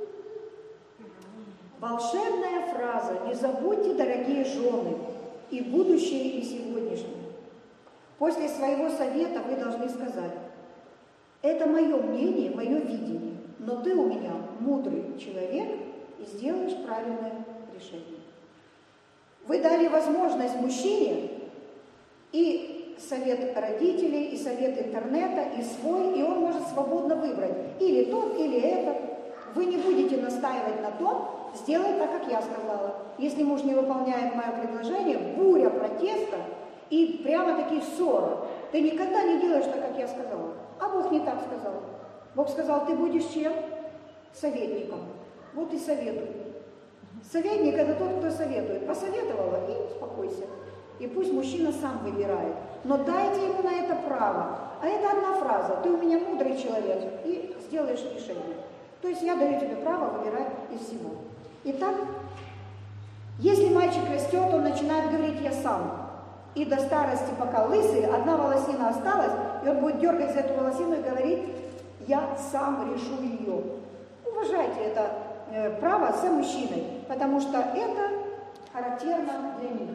Волшебная фраза. Не забудьте, дорогие жены, и будущее, и сегодняшнее. После своего совета вы должны сказать, это мое мнение, мое видение, но ты у меня мудрый человек и сделаешь правильное решение. Вы дали возможность мужчине и совет родителей, и совет интернета, и свой, и он может свободно выбрать или тот, или этот. Вы не будете настаивать на том, сделай так, как я сказала. Если муж не выполняет мое предложение, буря протеста и прямо-таки ссора. Ты никогда не делаешь так, как я сказала. А Бог не так сказал. Бог сказал, ты будешь чем? Советником. Вот и советуй. Советник – это тот, кто советует. Посоветовала и успокойся. И пусть мужчина сам выбирает. Но дайте ему на это право. А это одна фраза. Ты у меня мудрый человек и сделаешь решение. То есть я даю тебе право выбирать из всего. Итак, если мальчик растет, он начинает говорить «я сам». И до старости, пока лысый, одна волосина осталась, и он будет дергать за эту волосину и говорить «я сам решу ее». Уважайте это э, право за мужчиной, потому что это характерно для них.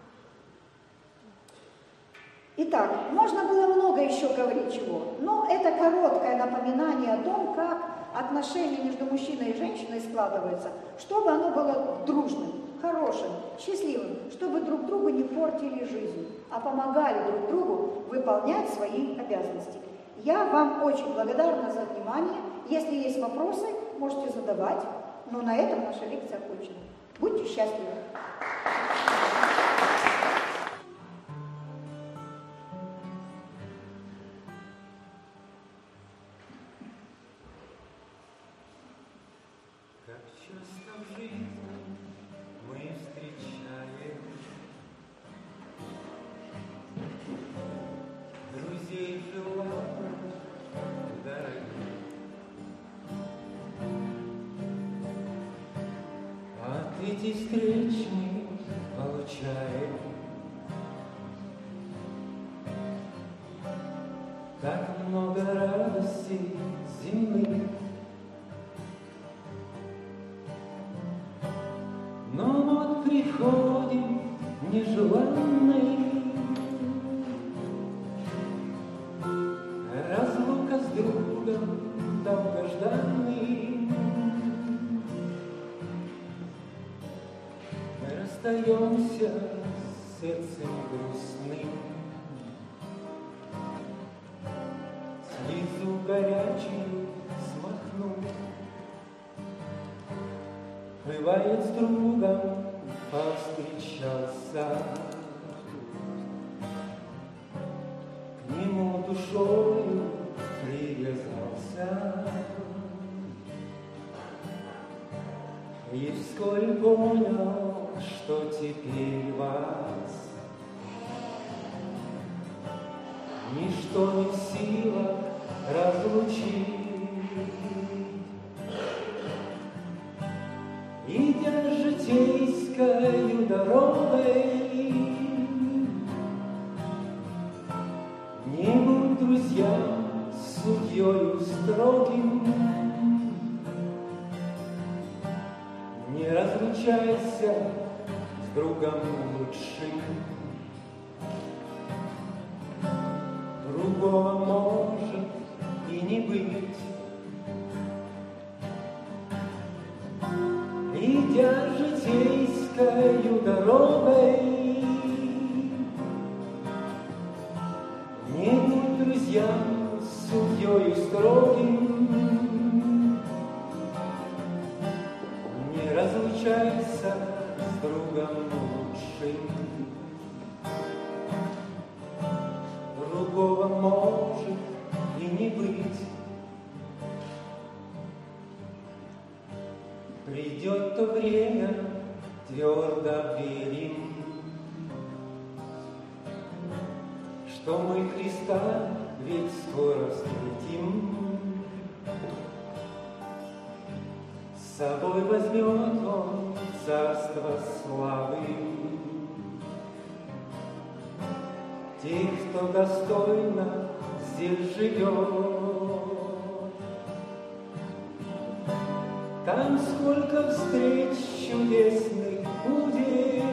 Итак, можно было много еще говорить чего, но это короткое напоминание о том, как отношения между мужчиной и женщиной складываются, чтобы оно было дружным, хорошим, счастливым, чтобы друг другу не портили жизнь, а помогали друг другу выполнять свои обязанности. Я вам очень благодарна за внимание. Если есть вопросы, можете задавать, но на этом наша лекция окончена. Будьте счастливы! Эти встречи получаем, так много радости земных, но вот приходит нежеланный, разлука с другом долгожданный. Остаемся с сердцем грустным, слезу горячую смахнуть. Бывает, с другом повстречался, к нему душою привязался. И вскоре понял, что теперь вас ничто не в силах разлучить. Идя житейскою дорогой, не будь друзьям судьёю строгим. Не разлучайся с другом лучшим, другого может и не быть. Идя житейскою дорогой, не будь друзьям судьёю строгим. Не разлучайся с другом лучшим. то время твердо верим, что мы Христа ведь скоро встретим. С собой возьмет Он царство славы тех, кто достойно здесь живет. Там сколько встреч чудесных будет,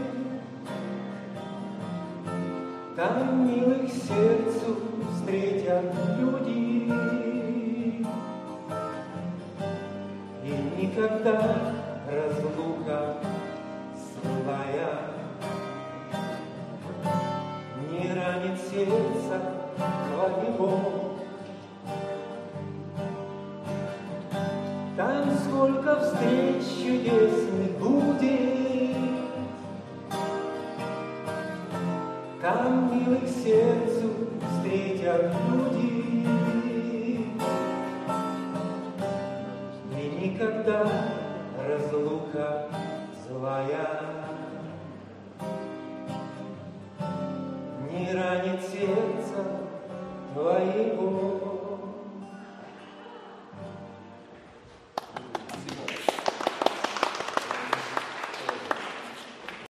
там милых сердцу встретят люди. И никогда разлука злая не ранит сердца твоего. Там сколько встреч чудесных будет, там милых сердцу встретят люди. И никогда разлука злая не ранит сердца твоего.